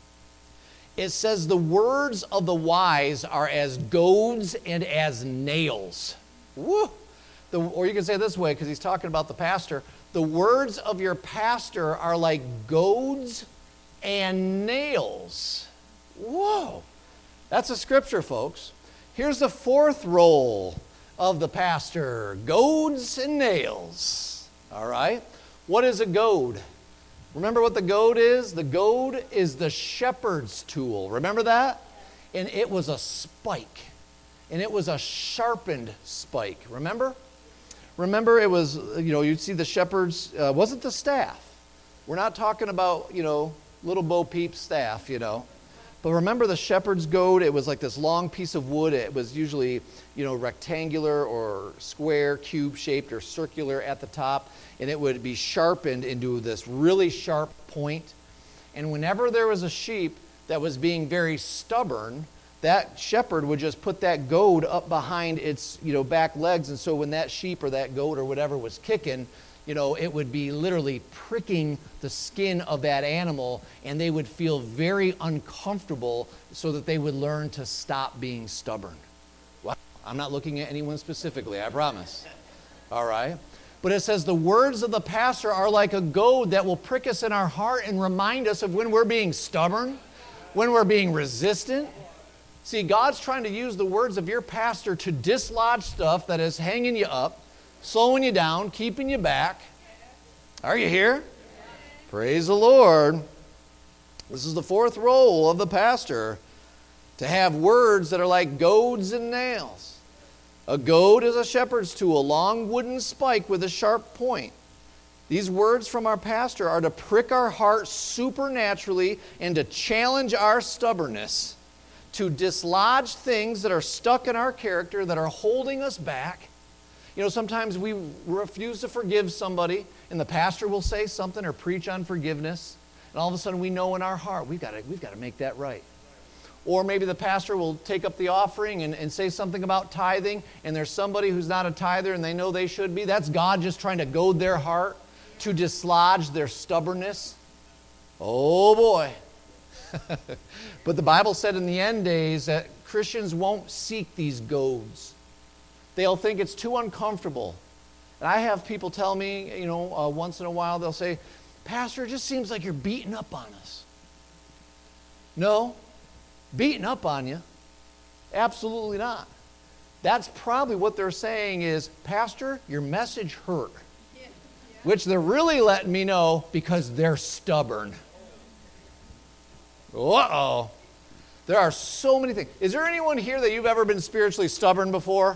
It says, the words of the wise are as goads and as nails. Woo! Or you can say it this way, because he's talking about the pastor. The words of your pastor are like goads and nails. Whoa! That's a scripture, folks. Here's the fourth role of the pastor: goads and nails. All right? What is a goad? Remember what the goad is? The goad is the shepherd's tool. Remember that? And it was a spike. And it was a sharpened spike. Remember? Remember, it was, you'd see the shepherd's, wasn't the staff. We're not talking about, little Bo Peep staff, But remember the shepherd's goad? It was like this long piece of wood. It was usually, rectangular or square, cube-shaped or circular at the top. And it would be sharpened into this really sharp point. And whenever there was a sheep that was being very stubborn, that shepherd would just put that goad up behind its, back legs. And so when that sheep or that goat or whatever was kicking, it would be literally pricking the skin of that animal, and they would feel very uncomfortable so that they would learn to stop being stubborn. Well, I'm not looking at anyone specifically, I promise. All right? But it says the words of the pastor are like a goad that will prick us in our heart and remind us of when we're being stubborn, when we're being resistant. See, God's trying to use the words of your pastor to dislodge stuff that is hanging you up, slowing you down, keeping you back. Are you here? Praise the Lord. This is the fourth role of the pastor, to have words that are like goads and nails. A goad is a shepherd's tool, a long wooden spike with a sharp point. These words from our pastor are to prick our heart supernaturally and to challenge our stubbornness, to dislodge things that are stuck in our character, that are holding us back. You know, sometimes we refuse to forgive somebody, and the pastor will say something or preach on forgiveness, and all of a sudden we know in our heart, we've got to make that right. Or maybe the pastor will take up the offering and say something about tithing, and there's somebody who's not a tither and they know they should be. That's God just trying to goad their heart to dislodge their stubbornness. Oh boy. But the Bible said in the end days that Christians won't seek these goads. They'll think it's too uncomfortable. And I have people tell me, you know, once in a while they'll say, Pastor, it just seems like you're beating up on us. No, beating up on you? Absolutely not. That's probably what they're saying is, Pastor, your message hurt. Which they're really letting me know because they're stubborn. Uh-oh. There are so many things. Is there anyone here that you've ever been spiritually stubborn before?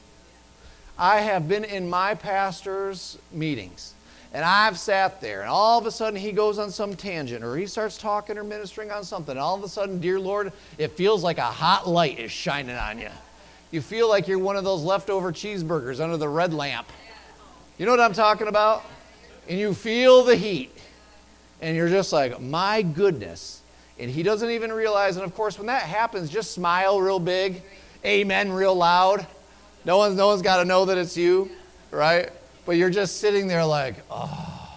I have been in my pastor's meetings, and I've sat there, and all of a sudden he goes on some tangent, or he starts talking or ministering on something, and all of a sudden, dear Lord, it feels like a hot light is shining on you. You feel like you're one of those leftover cheeseburgers under the red lamp. You know what I'm talking about? And you feel the heat. And you're just like, my goodness. And he doesn't even realize. And of course, when that happens, just smile real big. Amen real loud. No one's got to know that it's you, right? But you're just sitting there like, oh,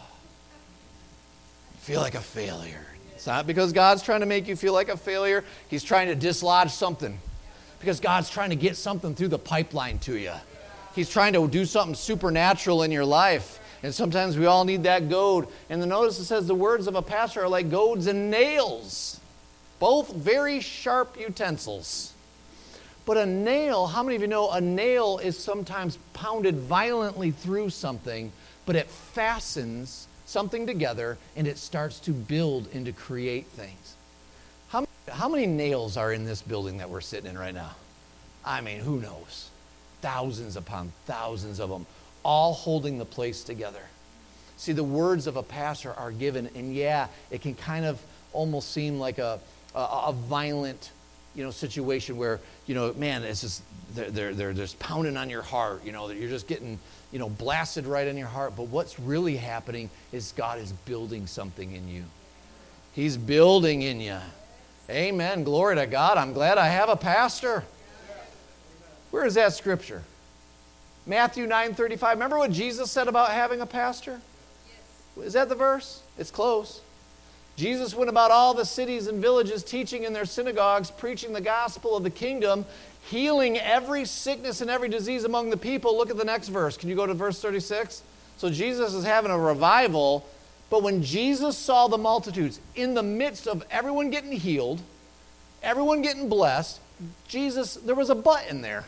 I feel like a failure. It's not because God's trying to make you feel like a failure. He's trying to dislodge something. Because God's trying to get something through the pipeline to you. He's trying to do something supernatural in your life. And sometimes we all need that goad. And the notice it says the words of a pastor are like goads and nails. Both very sharp utensils. But a nail, how many of you know a nail is sometimes pounded violently through something, but it fastens something together and it starts to build and to create things. How many nails are in this building that we're sitting in right now? I mean, who knows? Thousands upon thousands of them, all holding the place together. See, the words of a pastor are given, and yeah, it can kind of almost seem like a violent, situation where, man, it's just they're just pounding on your heart. That you're just getting, blasted right in your heart. But what's really happening is God is building something in you. He's building in you. Amen. Glory to God. I'm glad I have a pastor. Where is that scripture? Matthew 9:35. Remember what Jesus said about having a pastor? Yes. Is that the verse? It's close. Jesus went about all the cities and villages, teaching in their synagogues, preaching the gospel of the kingdom, healing every sickness and every disease among the people. Look at the next verse. Can you go to verse 36? So Jesus is having a revival, but when Jesus saw the multitudes, in the midst of everyone getting healed, everyone getting blessed, there was a but in there.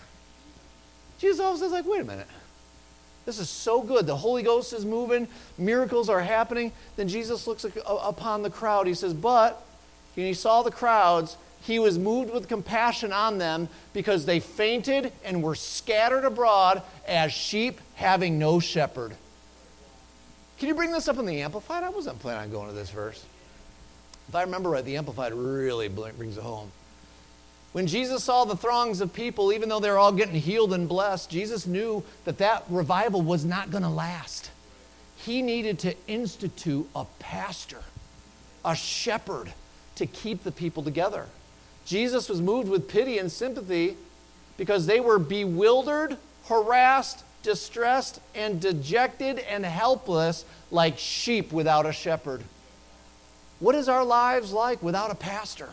Jesus all of a sudden is like, wait a minute. This is so good. The Holy Ghost is moving. Miracles are happening. Then Jesus looks upon the crowd. He says, but when he saw the crowds, he was moved with compassion on them because they fainted and were scattered abroad as sheep having no shepherd. Can you bring this up in the Amplified? I wasn't planning on going to this verse. If I remember right, the Amplified really brings it home. When Jesus saw the throngs of people, even though they're all getting healed and blessed, Jesus knew that revival was not going to last. He needed to institute a pastor, a shepherd, to keep the people together. Jesus was moved with pity and sympathy because they were bewildered, harassed, distressed, and dejected and helpless like sheep without a shepherd. What is our lives like without a pastor?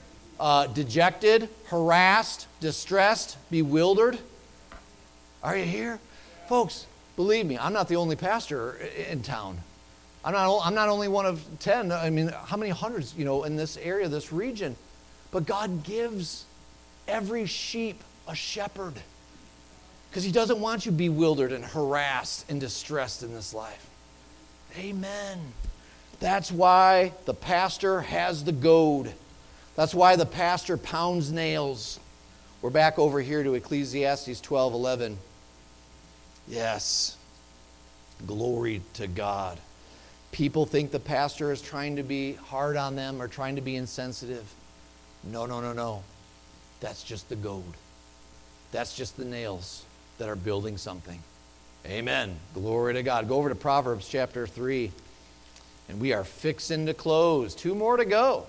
Dejected, harassed, distressed, bewildered. Are you here? Folks, believe me, I'm not the only pastor in town. I'm not only one of 10. I mean, how many hundreds, in this area, this region? But God gives every sheep a shepherd because he doesn't want you bewildered and harassed and distressed in this life. Amen. That's why the pastor has the goad. That's why the pastor pounds nails. We're back over here to Ecclesiastes 12:11. Yes. Glory to God. People think the pastor is trying to be hard on them or trying to be insensitive. No, no, no, no. That's just the gold. That's just the nails that are building something. Amen. Glory to God. Go over to Proverbs chapter 3. And we are fixing to close. 2 more to go.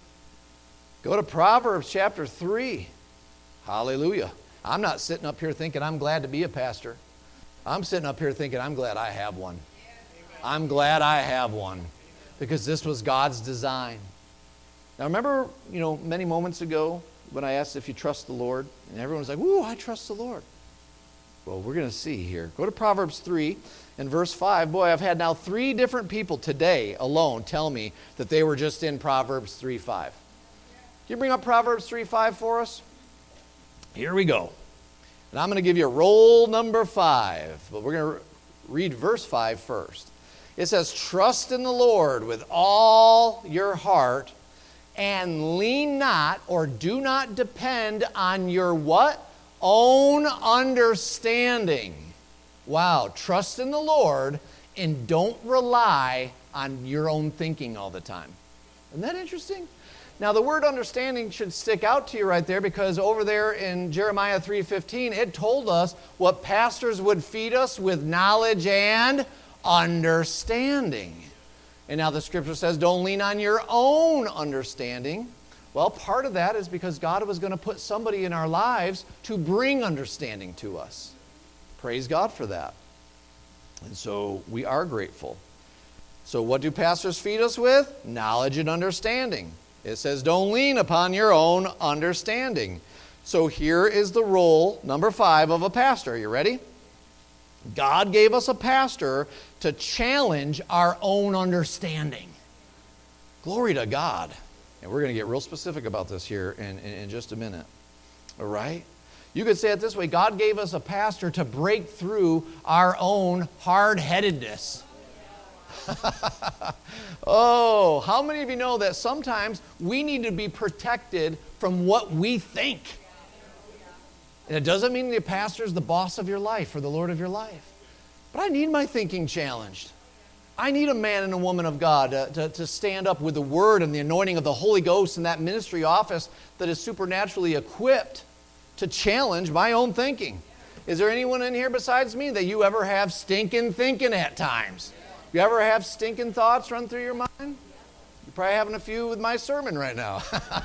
Go to Proverbs chapter 3. Hallelujah. I'm not sitting up here thinking I'm glad to be a pastor. I'm sitting up here thinking I'm glad I have one. I'm glad I have one. Because this was God's design. Now remember, many moments ago when I asked if you trust the Lord, and everyone's like, "Woo, I trust the Lord." Well, we're going to see here. Go to Proverbs 3 and verse 5. Boy, I've had now 3 different people today alone tell me that they were just in Proverbs 3:5. Can you bring up Proverbs 3:5 for us? Here we go. And I'm going to give you roll number 5, but we're going to read verse 5 first. It says, "Trust in the Lord with all your heart, and lean not or do not depend on your" what? "Own understanding." Wow, trust in the Lord and don't rely on your own thinking all the time. Isn't that interesting? Now the word understanding should stick out to you right there, because over there in Jeremiah 3:15, it told us what pastors would feed us with: knowledge and understanding. And now the scripture says, don't lean on your own understanding. Well, part of that is because God was going to put somebody in our lives to bring understanding to us. Praise God for that. And so we are grateful. So what do pastors feed us with? Knowledge and understanding. It says, don't lean upon your own understanding. So here is the role, number 5, of a pastor. Are you ready? God gave us a pastor to challenge our own understanding. Glory to God. And we're going to get real specific about this here in just a minute. All right? You could say it this way: God gave us a pastor to break through our own hard-headedness. Oh, how many of you know that sometimes we need to be protected from what we think? And it doesn't mean the pastor is the boss of your life or the Lord of your life. But I need my thinking challenged. I need a man and a woman of God to stand up with the Word and the anointing of the Holy Ghost in that ministry office that is supernaturally equipped to challenge my own thinking. Is there anyone in here besides me that you ever have stinking thinking at times? You ever have stinking thoughts run through your mind? You're probably having a few with my sermon right now.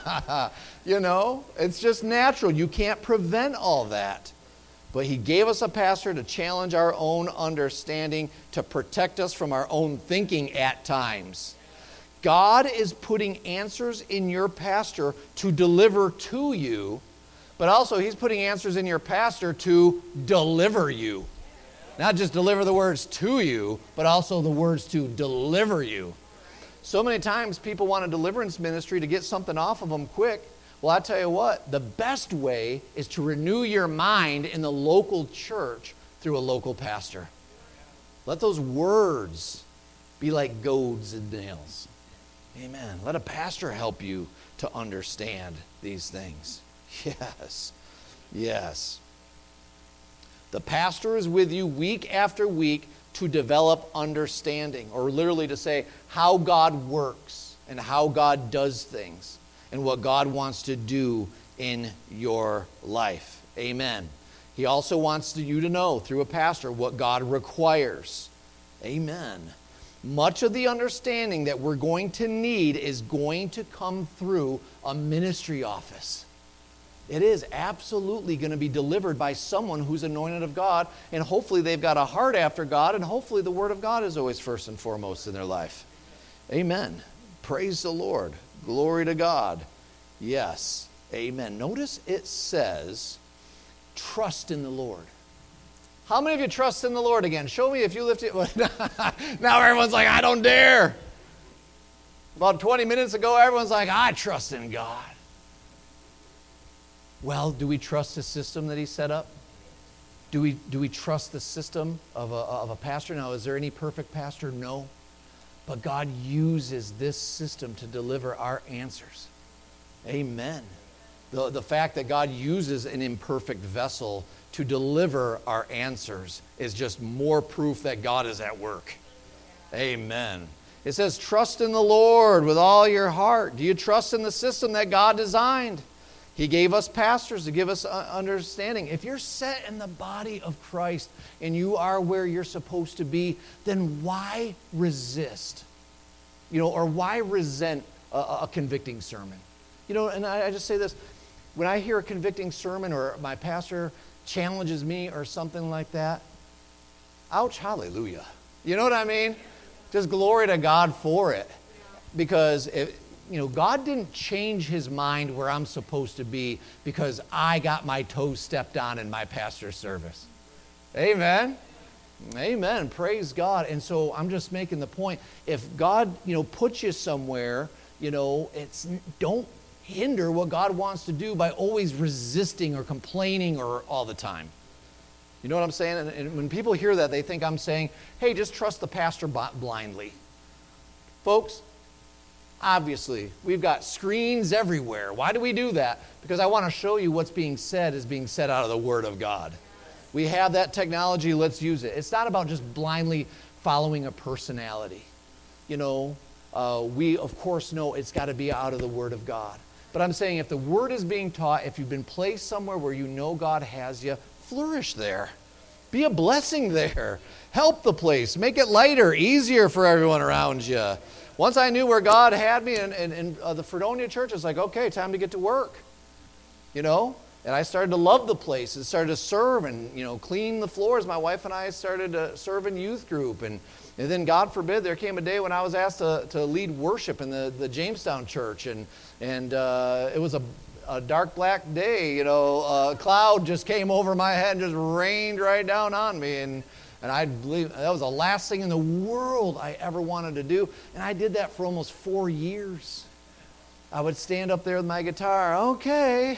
It's just natural. You can't prevent all that. But He gave us a pastor to challenge our own understanding, to protect us from our own thinking at times. God is putting answers in your pastor to deliver to you, but also He's putting answers in your pastor to deliver you. Not just deliver the words to you, but also the words to deliver you. So many times people want a deliverance ministry to get something off of them quick. Well, I tell you what, the best way is to renew your mind in the local church through a local pastor. Let those words be like goads and nails. Amen. Let a pastor help you to understand these things. Yes. Yes. The pastor is with you week after week to develop understanding, or literally to say how God works and how God does things and what God wants to do in your life. Amen. He also wants you to know through a pastor what God requires. Amen. Much of the understanding that we're going to need is going to come through a ministry office. It is absolutely going to be delivered by someone who's anointed of God, and hopefully they've got a heart after God, and hopefully the Word of God is always first and foremost in their life. Amen. Praise the Lord. Glory to God. Yes. Amen. Notice it says, trust in the Lord. How many of you trust in the Lord again? Show me if you lift it. Now everyone's like, I don't dare. About 20 minutes ago, everyone's like, I trust in God. Well, do we trust the system that He set up? Do we trust the system of a pastor? Now, is there any perfect pastor? No. But God uses this system to deliver our answers. Amen. The fact that God uses an imperfect vessel to deliver our answers is just more proof that God is at work. Amen. It says, trust in the Lord with all your heart. Do you trust in the system that God designed? He gave us pastors to give us understanding. If you're set in the body of Christ and you are where you're supposed to be, then why resist? Or why resent a convicting sermon? And I just say this. When I hear a convicting sermon or my pastor challenges me or something like that, ouch, hallelujah. You know what I mean? Just glory to God for it. Because God didn't change his mind where I'm supposed to be because I got my toes stepped on in my pastor's service. Amen. Amen. Praise God. And so I'm just making the point. If God, puts you somewhere, don't hinder what God wants to do by always resisting or complaining or all the time. You know what I'm saying? And when people hear that, they think I'm saying, hey, just trust the pastor blindly. Folks, obviously, we've got screens everywhere. Why do we do that? Because I want to show you what's being said is being said out of the Word of God. We have that technology, let's use it. It's not about just blindly following a personality. We, of course, know it's got to be out of the Word of God. But I'm saying if the Word is being taught, if you've been placed somewhere where you know God has you, flourish there. Be a blessing there. Help the place. Make it lighter, easier for everyone around you. Once I knew where God had me in the Fredonia church, it's like, okay, time to get to work. And I started to love the place and started to serve and, clean the floors. My wife and I started to serve in youth group. And then, God forbid, there came a day when I was asked to lead worship in the Jamestown church. And it was a dark black day, a cloud just came over my head and just rained right down on me. And I believe that was the last thing in the world I ever wanted to do. And I did that for almost 4 years. I would stand up there with my guitar. Okay.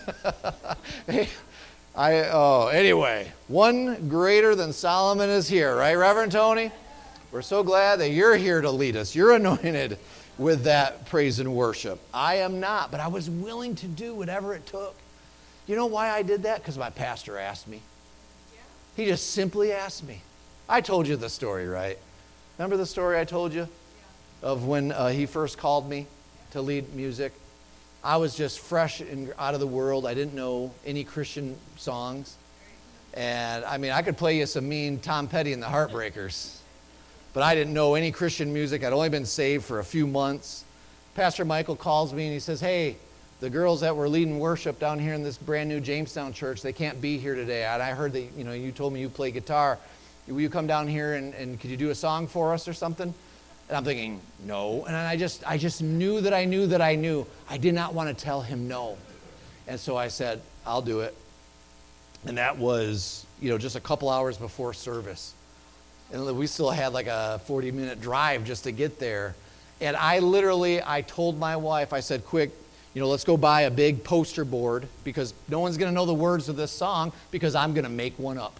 Anyway, one greater than Solomon is here, right, Reverend Tony? We're so glad that you're here to lead us. You're anointed with that praise and worship. I am not, but I was willing to do whatever it took. You know why I did that? Because my pastor asked me. He just simply asked me. I told you the story, right? Remember the story I told you of when he first called me to lead music? I was just fresh and out of the world. I didn't know any Christian songs. And I could play you some mean Tom Petty and the Heartbreakers. But I didn't know any Christian music. I'd only been saved for a few months. Pastor Michael calls me and he says, hey, the girls that were leading worship down here in this brand new Jamestown church, they can't be here today. And I heard that, you told me you play guitar. Will you come down here and could you do a song for us or something? And I'm thinking, no. And I just knew that I knew that I knew. I did not want to tell him no. And so I said, I'll do it. And that was, just a couple hours before service. And we still had like a 40-minute drive just to get there. And I told my wife, I said, quick, let's go buy a big poster board because no one's going to know the words of this song because I'm going to make one up.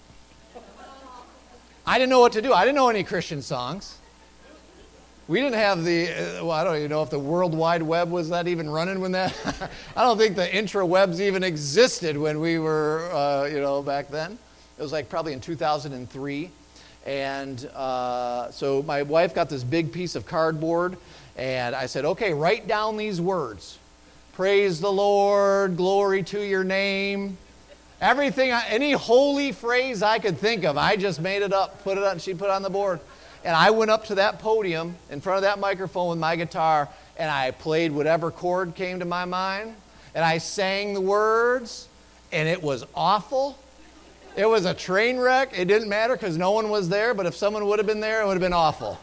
I didn't know what to do. I didn't know any Christian songs. We didn't have I don't even know if the World Wide Web was that even running when that. I don't think the intrawebs even existed when we were, back then. It was like probably in 2003. And so my wife got this big piece of cardboard, and I said, okay, write down these words. Praise the Lord, glory to your name. Everything, any holy phrase I could think of, I just made it up, she put it on the board. And I went up to that podium in front of that microphone with my guitar, and I played whatever chord came to my mind, and I sang the words, and it was awful. It was a train wreck. It didn't matter because no one was there, but if someone would have been there, it would have been awful.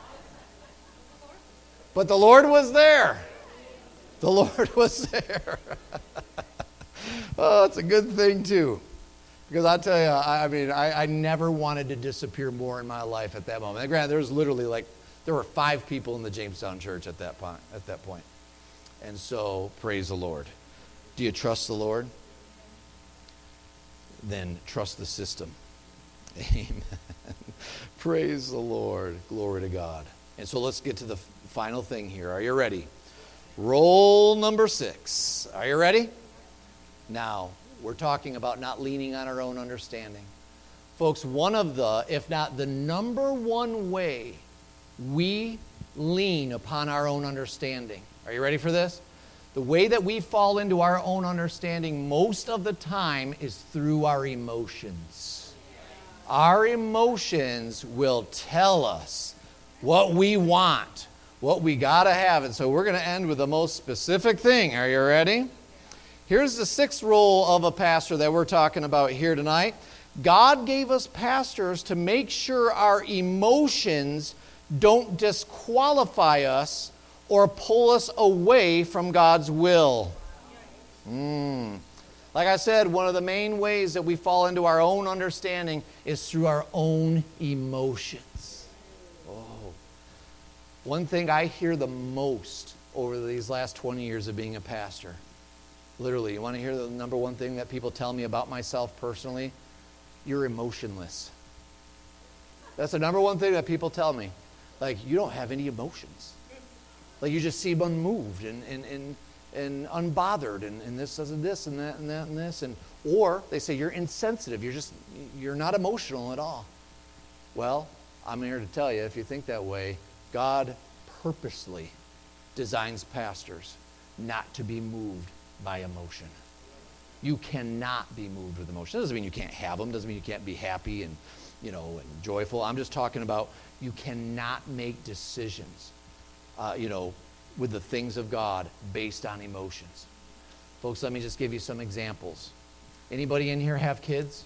But the Lord was there. The Lord was there. Oh, it's a good thing, too. Because I'll tell you, I never wanted to disappear more in my life at that moment. And granted, there was literally there were 5 people in the Jamestown church at that point. And so, praise the Lord. Do you trust the Lord? Then trust the system. Amen. Praise the Lord. Glory to God. And so let's get to the final thing here. Are you ready? Roll number 6. Are you ready? Now, We're talking about not leaning on our own understanding. Folks, one of the, if not the number one way we lean upon our own understanding. Are you ready for this? The way that we fall into our own understanding most of the time is through our emotions. Our emotions will tell us what we want, what we got to have. And so we're going to end with the most specific thing. Are you ready? Here's the sixth role of a pastor that we're talking about here tonight. God gave us pastors to make sure our emotions don't disqualify us or pull us away from God's will. Like I said, one of the main ways that we fall into our own understanding is through our own emotions. Oh. One thing I hear the most over these last 20 years of being a pastor, literally, you want to hear the number one thing that people tell me about myself personally? You're emotionless. That's the number one thing that people tell me. Like, you don't have any emotions. Like, you just seem unmoved and unbothered, and this doesn't this and that and that and this. Or they say you're insensitive. You're not emotional at all. Well, I'm here to tell you, if you think that way, God purposely designs pastors not to be moved by emotion. You cannot be moved with emotion. That doesn't mean you can't have them. Doesn't mean you can't be happy and joyful. I'm just talking about you cannot make decisions, with the things of God based on emotions. Folks, let me just give you some examples. Anybody in here have kids?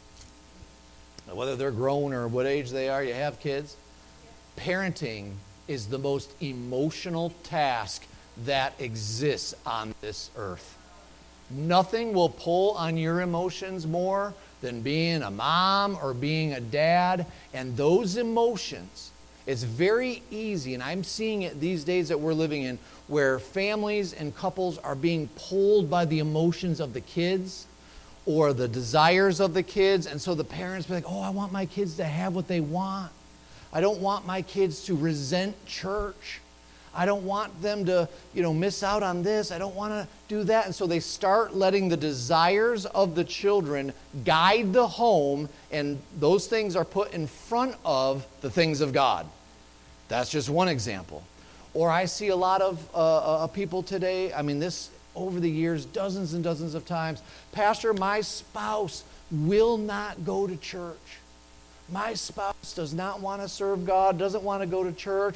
Whether they're grown or what age they are, you have kids. Parenting is the most emotional task that exists on this earth. Nothing will pull on your emotions more than being a mom or being a dad. And those emotions, it's very easy, and I'm seeing it these days that we're living in, where families and couples are being pulled by the emotions of the kids or the desires of the kids. And so the parents be like, oh, I want my kids to have what they want. I don't want my kids to resent church. I don't want them to, miss out on this. I don't want to do that. And so they start letting the desires of the children guide the home, and those things are put in front of the things of God. That's just one example. Or I see a lot of people today, this over the years, dozens and dozens of times, Pastor, my spouse will not go to church. My spouse does not want to serve God, doesn't want to go to church,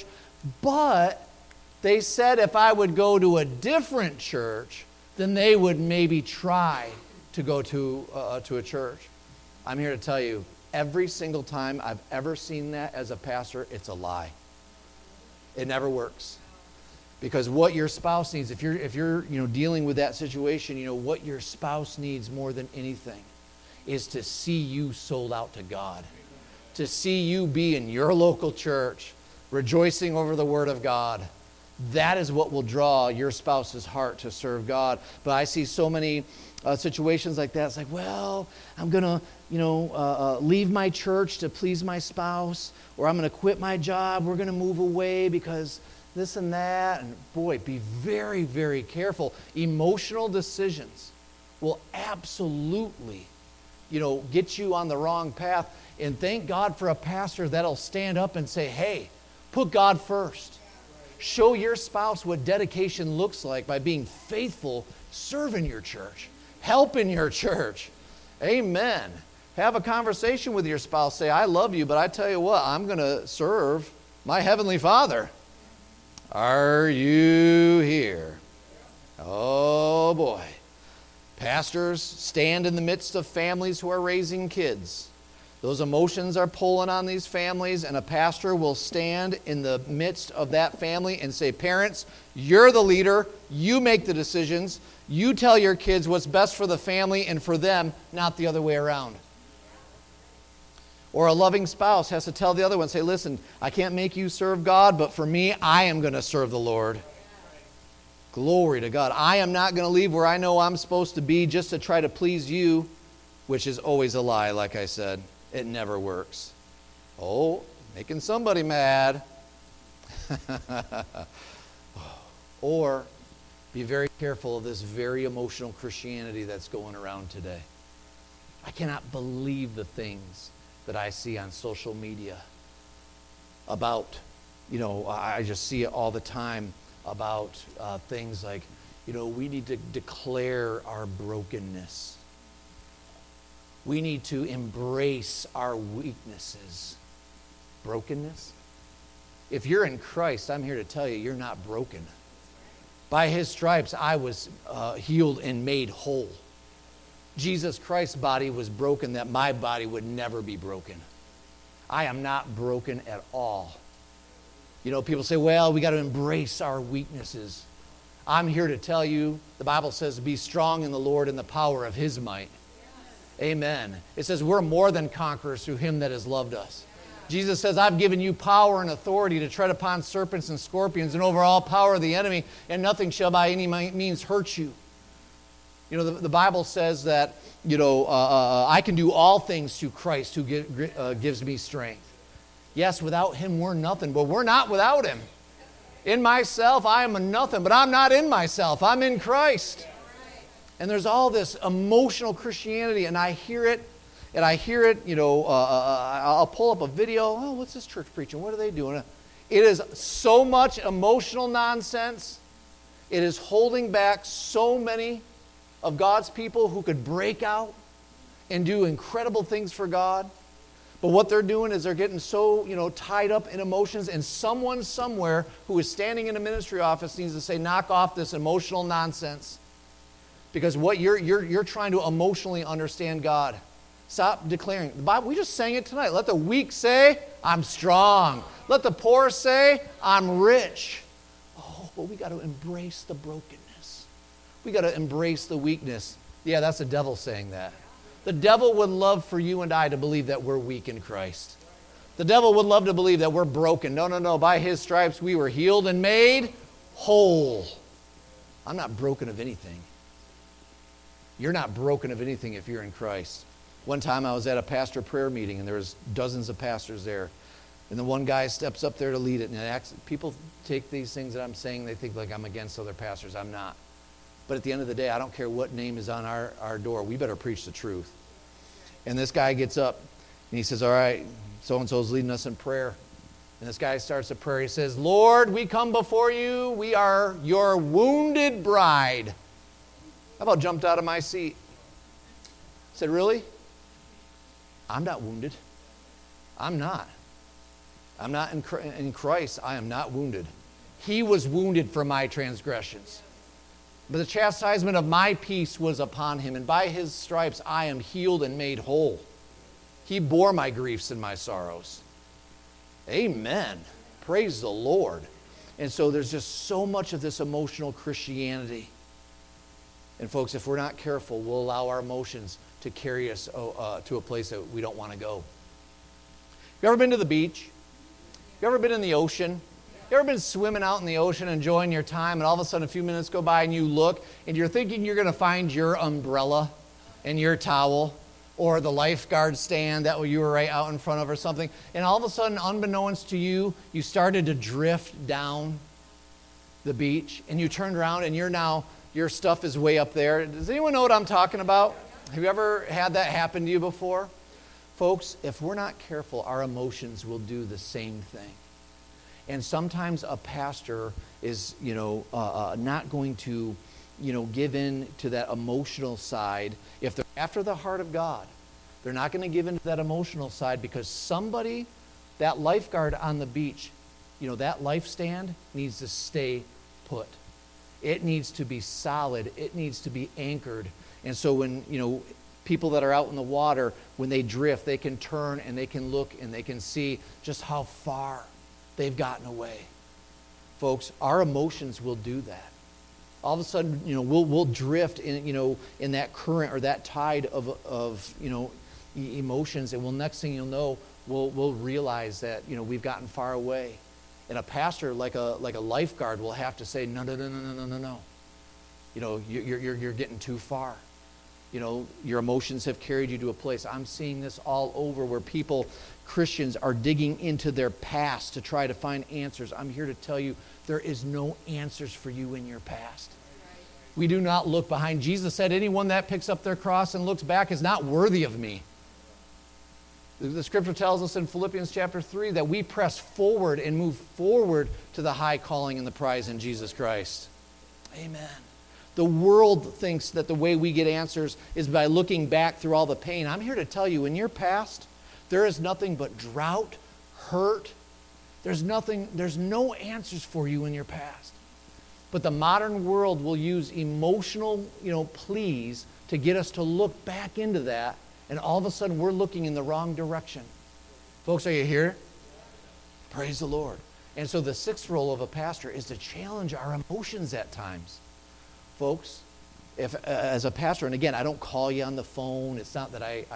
but they said if I would go to a different church, then they would maybe try to go to a church. I'm here to tell you, every single time I've ever seen that as a pastor, it's a lie. It never works. Because what your spouse needs, if you're dealing with that situation, what your spouse needs more than anything is to see you sold out to God. To see you be in your local church, rejoicing over the Word of God. That is what will draw your spouse's heart to serve God. But I see so many situations like that. It's like, well, I'm going to, leave my church to please my spouse, or I'm going to quit my job. We're going to move away because this and that. And boy, be very, very careful. Emotional decisions will absolutely, get you on the wrong path. And thank God for a pastor that'll stand up and say, hey, put God first. Show your spouse what dedication looks like by being faithful, serving your church, helping your church. Amen. Have a conversation with your spouse. Say, I love you, but I tell you what, I'm going to serve my Heavenly Father. Are you here? Oh, boy. Pastors stand in the midst of families who are raising kids. Those emotions are pulling on these families, and a pastor will stand in the midst of that family and say, parents, you're the leader. You make the decisions. You tell your kids what's best for the family and for them, not the other way around. Or a loving spouse has to tell the other one, say, listen, I can't make you serve God, but for me, I am going to serve the Lord. Glory to God. I am not going to leave where I know I'm supposed to be just to try to please you, which is always a lie, like I said. It never works. Oh, making somebody mad. Or be very careful of this very emotional Christianity that's going around today. I cannot believe the things that I see on social media about, I just see it all the time about things like, we need to declare our brokenness. We need to embrace our weaknesses. Brokenness? If you're in Christ, I'm here to tell you, you're not broken. By his stripes, I was healed and made whole. Jesus Christ's body was broken that my body would never be broken. I am not broken at all. People say, well, we got to embrace our weaknesses. I'm here to tell you, the Bible says, be strong in the Lord and the power of his might. Yes. Amen. It says we're more than conquerors through him that has loved us. Jesus says, I've given you power and authority to tread upon serpents and scorpions and over all power of the enemy, and nothing shall by any means hurt you. The Bible says that, I can do all things through Christ who gives me strength. Yes, without him we're nothing, but we're not without him. In myself, I am a nothing, but I'm not in myself. I'm in Christ. And there's all this emotional Christianity, and I hear it, I'll pull up a video. Oh, what's this church preaching? What are they doing? It is so much emotional nonsense. It is holding back so many of God's people who could break out and do incredible things for God. But what they're doing is they're getting so, tied up in emotions, and someone somewhere who is standing in a ministry office needs to say, knock off this emotional nonsense. Because what you're trying to emotionally understand God. Stop declaring. The Bible, we just sang it tonight. Let the weak say, I'm strong. Let the poor say, I'm rich. Oh, but we got to embrace the brokenness. We got to embrace the weakness. Yeah, that's the devil saying that. The devil would love for you and I to believe that we're weak in Christ. The devil would love to believe that we're broken. No. By his stripes we were healed and made whole. I'm not broken of anything. You're not broken of anything if you're in Christ. One time I was at a pastor prayer meeting, and there was dozens of pastors there. And the one guy steps up there to lead it. And people take these things that I'm saying, they think like I'm against other pastors. I'm not. But at the end of the day, I don't care what name is on our door. We better preach the truth. And this guy gets up, and he says, all right, so-and-so's leading us in prayer. And this guy starts a prayer. He says, Lord, we come before you. We are your wounded bride. I about jumped out of my seat. I said, really? I'm not wounded. I'm not. I'm not in Christ. I am not wounded. He was wounded for my transgressions. But the chastisement of my peace was upon him, and by his stripes I am healed and made whole. He bore my griefs and my sorrows. Amen. Praise the Lord. And so there's just so much of this emotional Christianity. And folks, if we're not careful, we'll allow our emotions to carry us to a place that we don't want to go. You ever been to the beach? You ever been in the ocean? You ever been swimming out in the ocean, enjoying your time, and all of a sudden a few minutes go by and you look and you're thinking you're going to find your umbrella and your towel or the lifeguard stand that you were right out in front of or something, and all of a sudden, unbeknownst to you, you started to drift down the beach, and you turned around and your stuff is way up there. Does anyone know what I'm talking about? Have you ever had that happen to you before? Folks, if we're not careful, our emotions will do the same thing. And sometimes a pastor is, not going to, give in to that emotional side. If they're after the heart of God, they're not going to give in to that emotional side because somebody, that lifeguard on the beach, that life stand needs to stay put. It needs to be solid. It needs to be anchored. And so when, people that are out in the water, when they drift, they can turn and they can look and they can see just how far they've gotten away. Folks, our emotions will do that. All of a sudden, we'll drift in that current or that tide of emotions, and next thing you'll know, we'll realize that we've gotten far away. And a pastor, like a lifeguard, will have to say, no. You're getting too far. Your emotions have carried you to a place. I'm seeing this all over where Christians are digging into their past to try to find answers. I'm here to tell you there is no answers for you in your past. We do not look behind. Jesus said, anyone that picks up their cross and looks back is not worthy of me. The scripture tells us in Philippians chapter 3 that we press forward and move forward to the high calling and the prize in Jesus Christ. Amen. The world thinks that the way we get answers is by looking back through all the pain. I'm here to tell you, in your past, there is nothing but drought, hurt. There's no answers for you in your past. But the modern world will use emotional, pleas to get us to look back into that, and all of a sudden we're looking in the wrong direction. Folks, are you here? Praise the Lord. And so the sixth role of a pastor is to challenge our emotions at times. Folks, if as a pastor, and again, I don't call you on the phone. It's not that I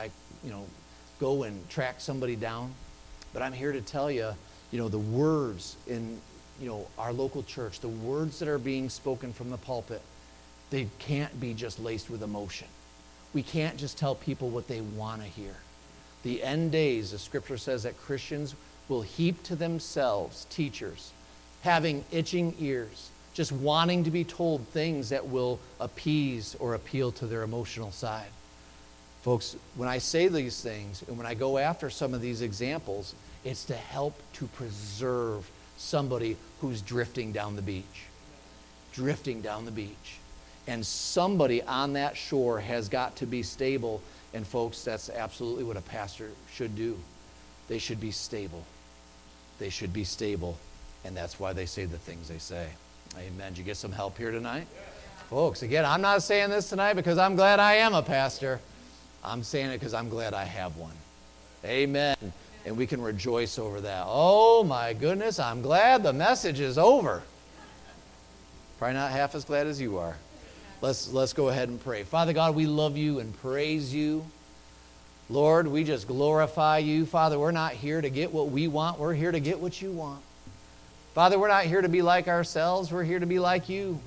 go and track somebody down. But I'm here to tell you, the words in, our local church, the words that are being spoken from the pulpit, they can't be just laced with emotion. We can't just tell people what they want to hear. The end days, the scripture says that Christians will heap to themselves teachers, having itching ears, just wanting to be told things that will appease or appeal to their emotional side. Folks, when I say these things and when I go after some of these examples, it's to help to preserve somebody who's drifting down the beach. Drifting down the beach. And somebody on that shore has got to be stable. And folks, that's absolutely what a pastor should do. They should be stable. They should be stable. And that's why they say the things they say. Amen. Did you get some help here tonight? Folks, again, I'm not saying this tonight because I'm glad I am a pastor. I'm saying it because I'm glad I have one. Amen. And we can rejoice over that. Oh my goodness, I'm glad the message is over. Probably not half as glad as you are. Let's go ahead and pray. Father God, we love you and praise you. Lord, we just glorify you. Father, we're not here to get what we want. We're here to get what you want. Father, we're not here to be like ourselves. We're here to be like you.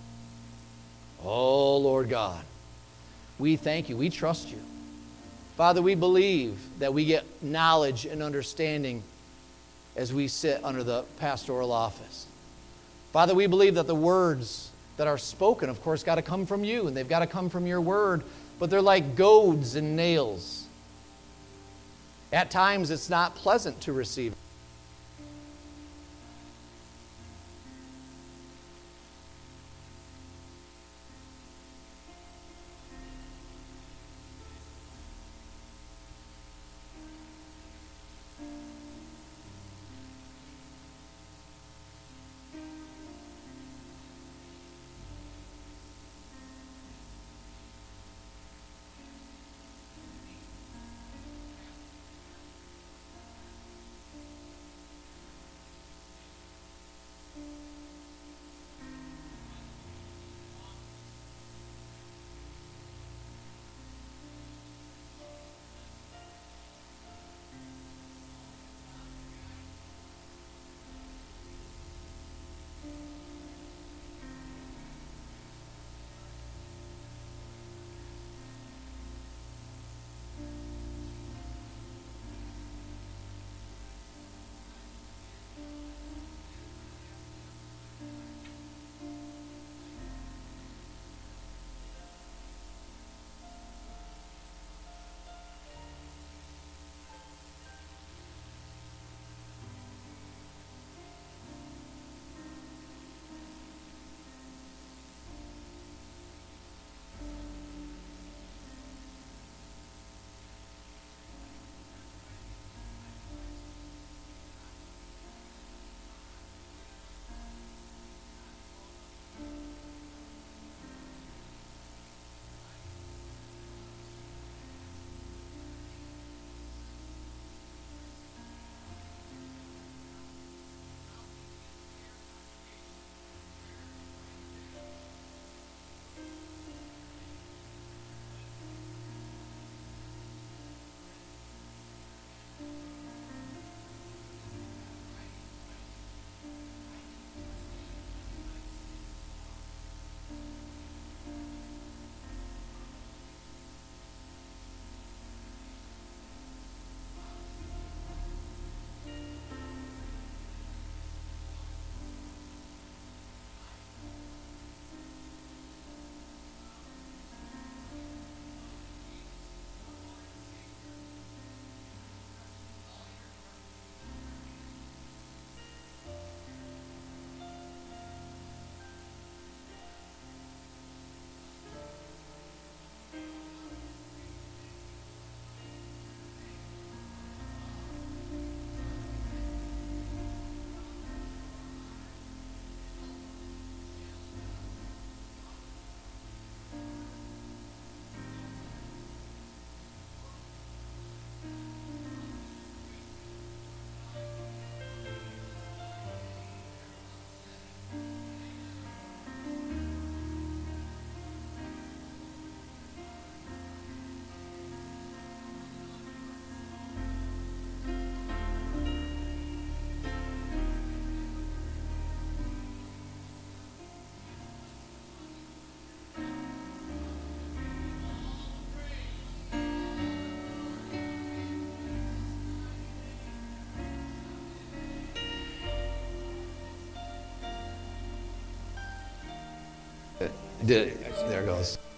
Oh, Lord God, we thank you. We trust you. Father, we believe that we get knowledge and understanding as we sit under the pastoral office. Father, we believe that the words that are spoken, of course, got to come from you, and they've got to come from your word, but they're like goads and nails. At times, it's not pleasant to receive. There it goes.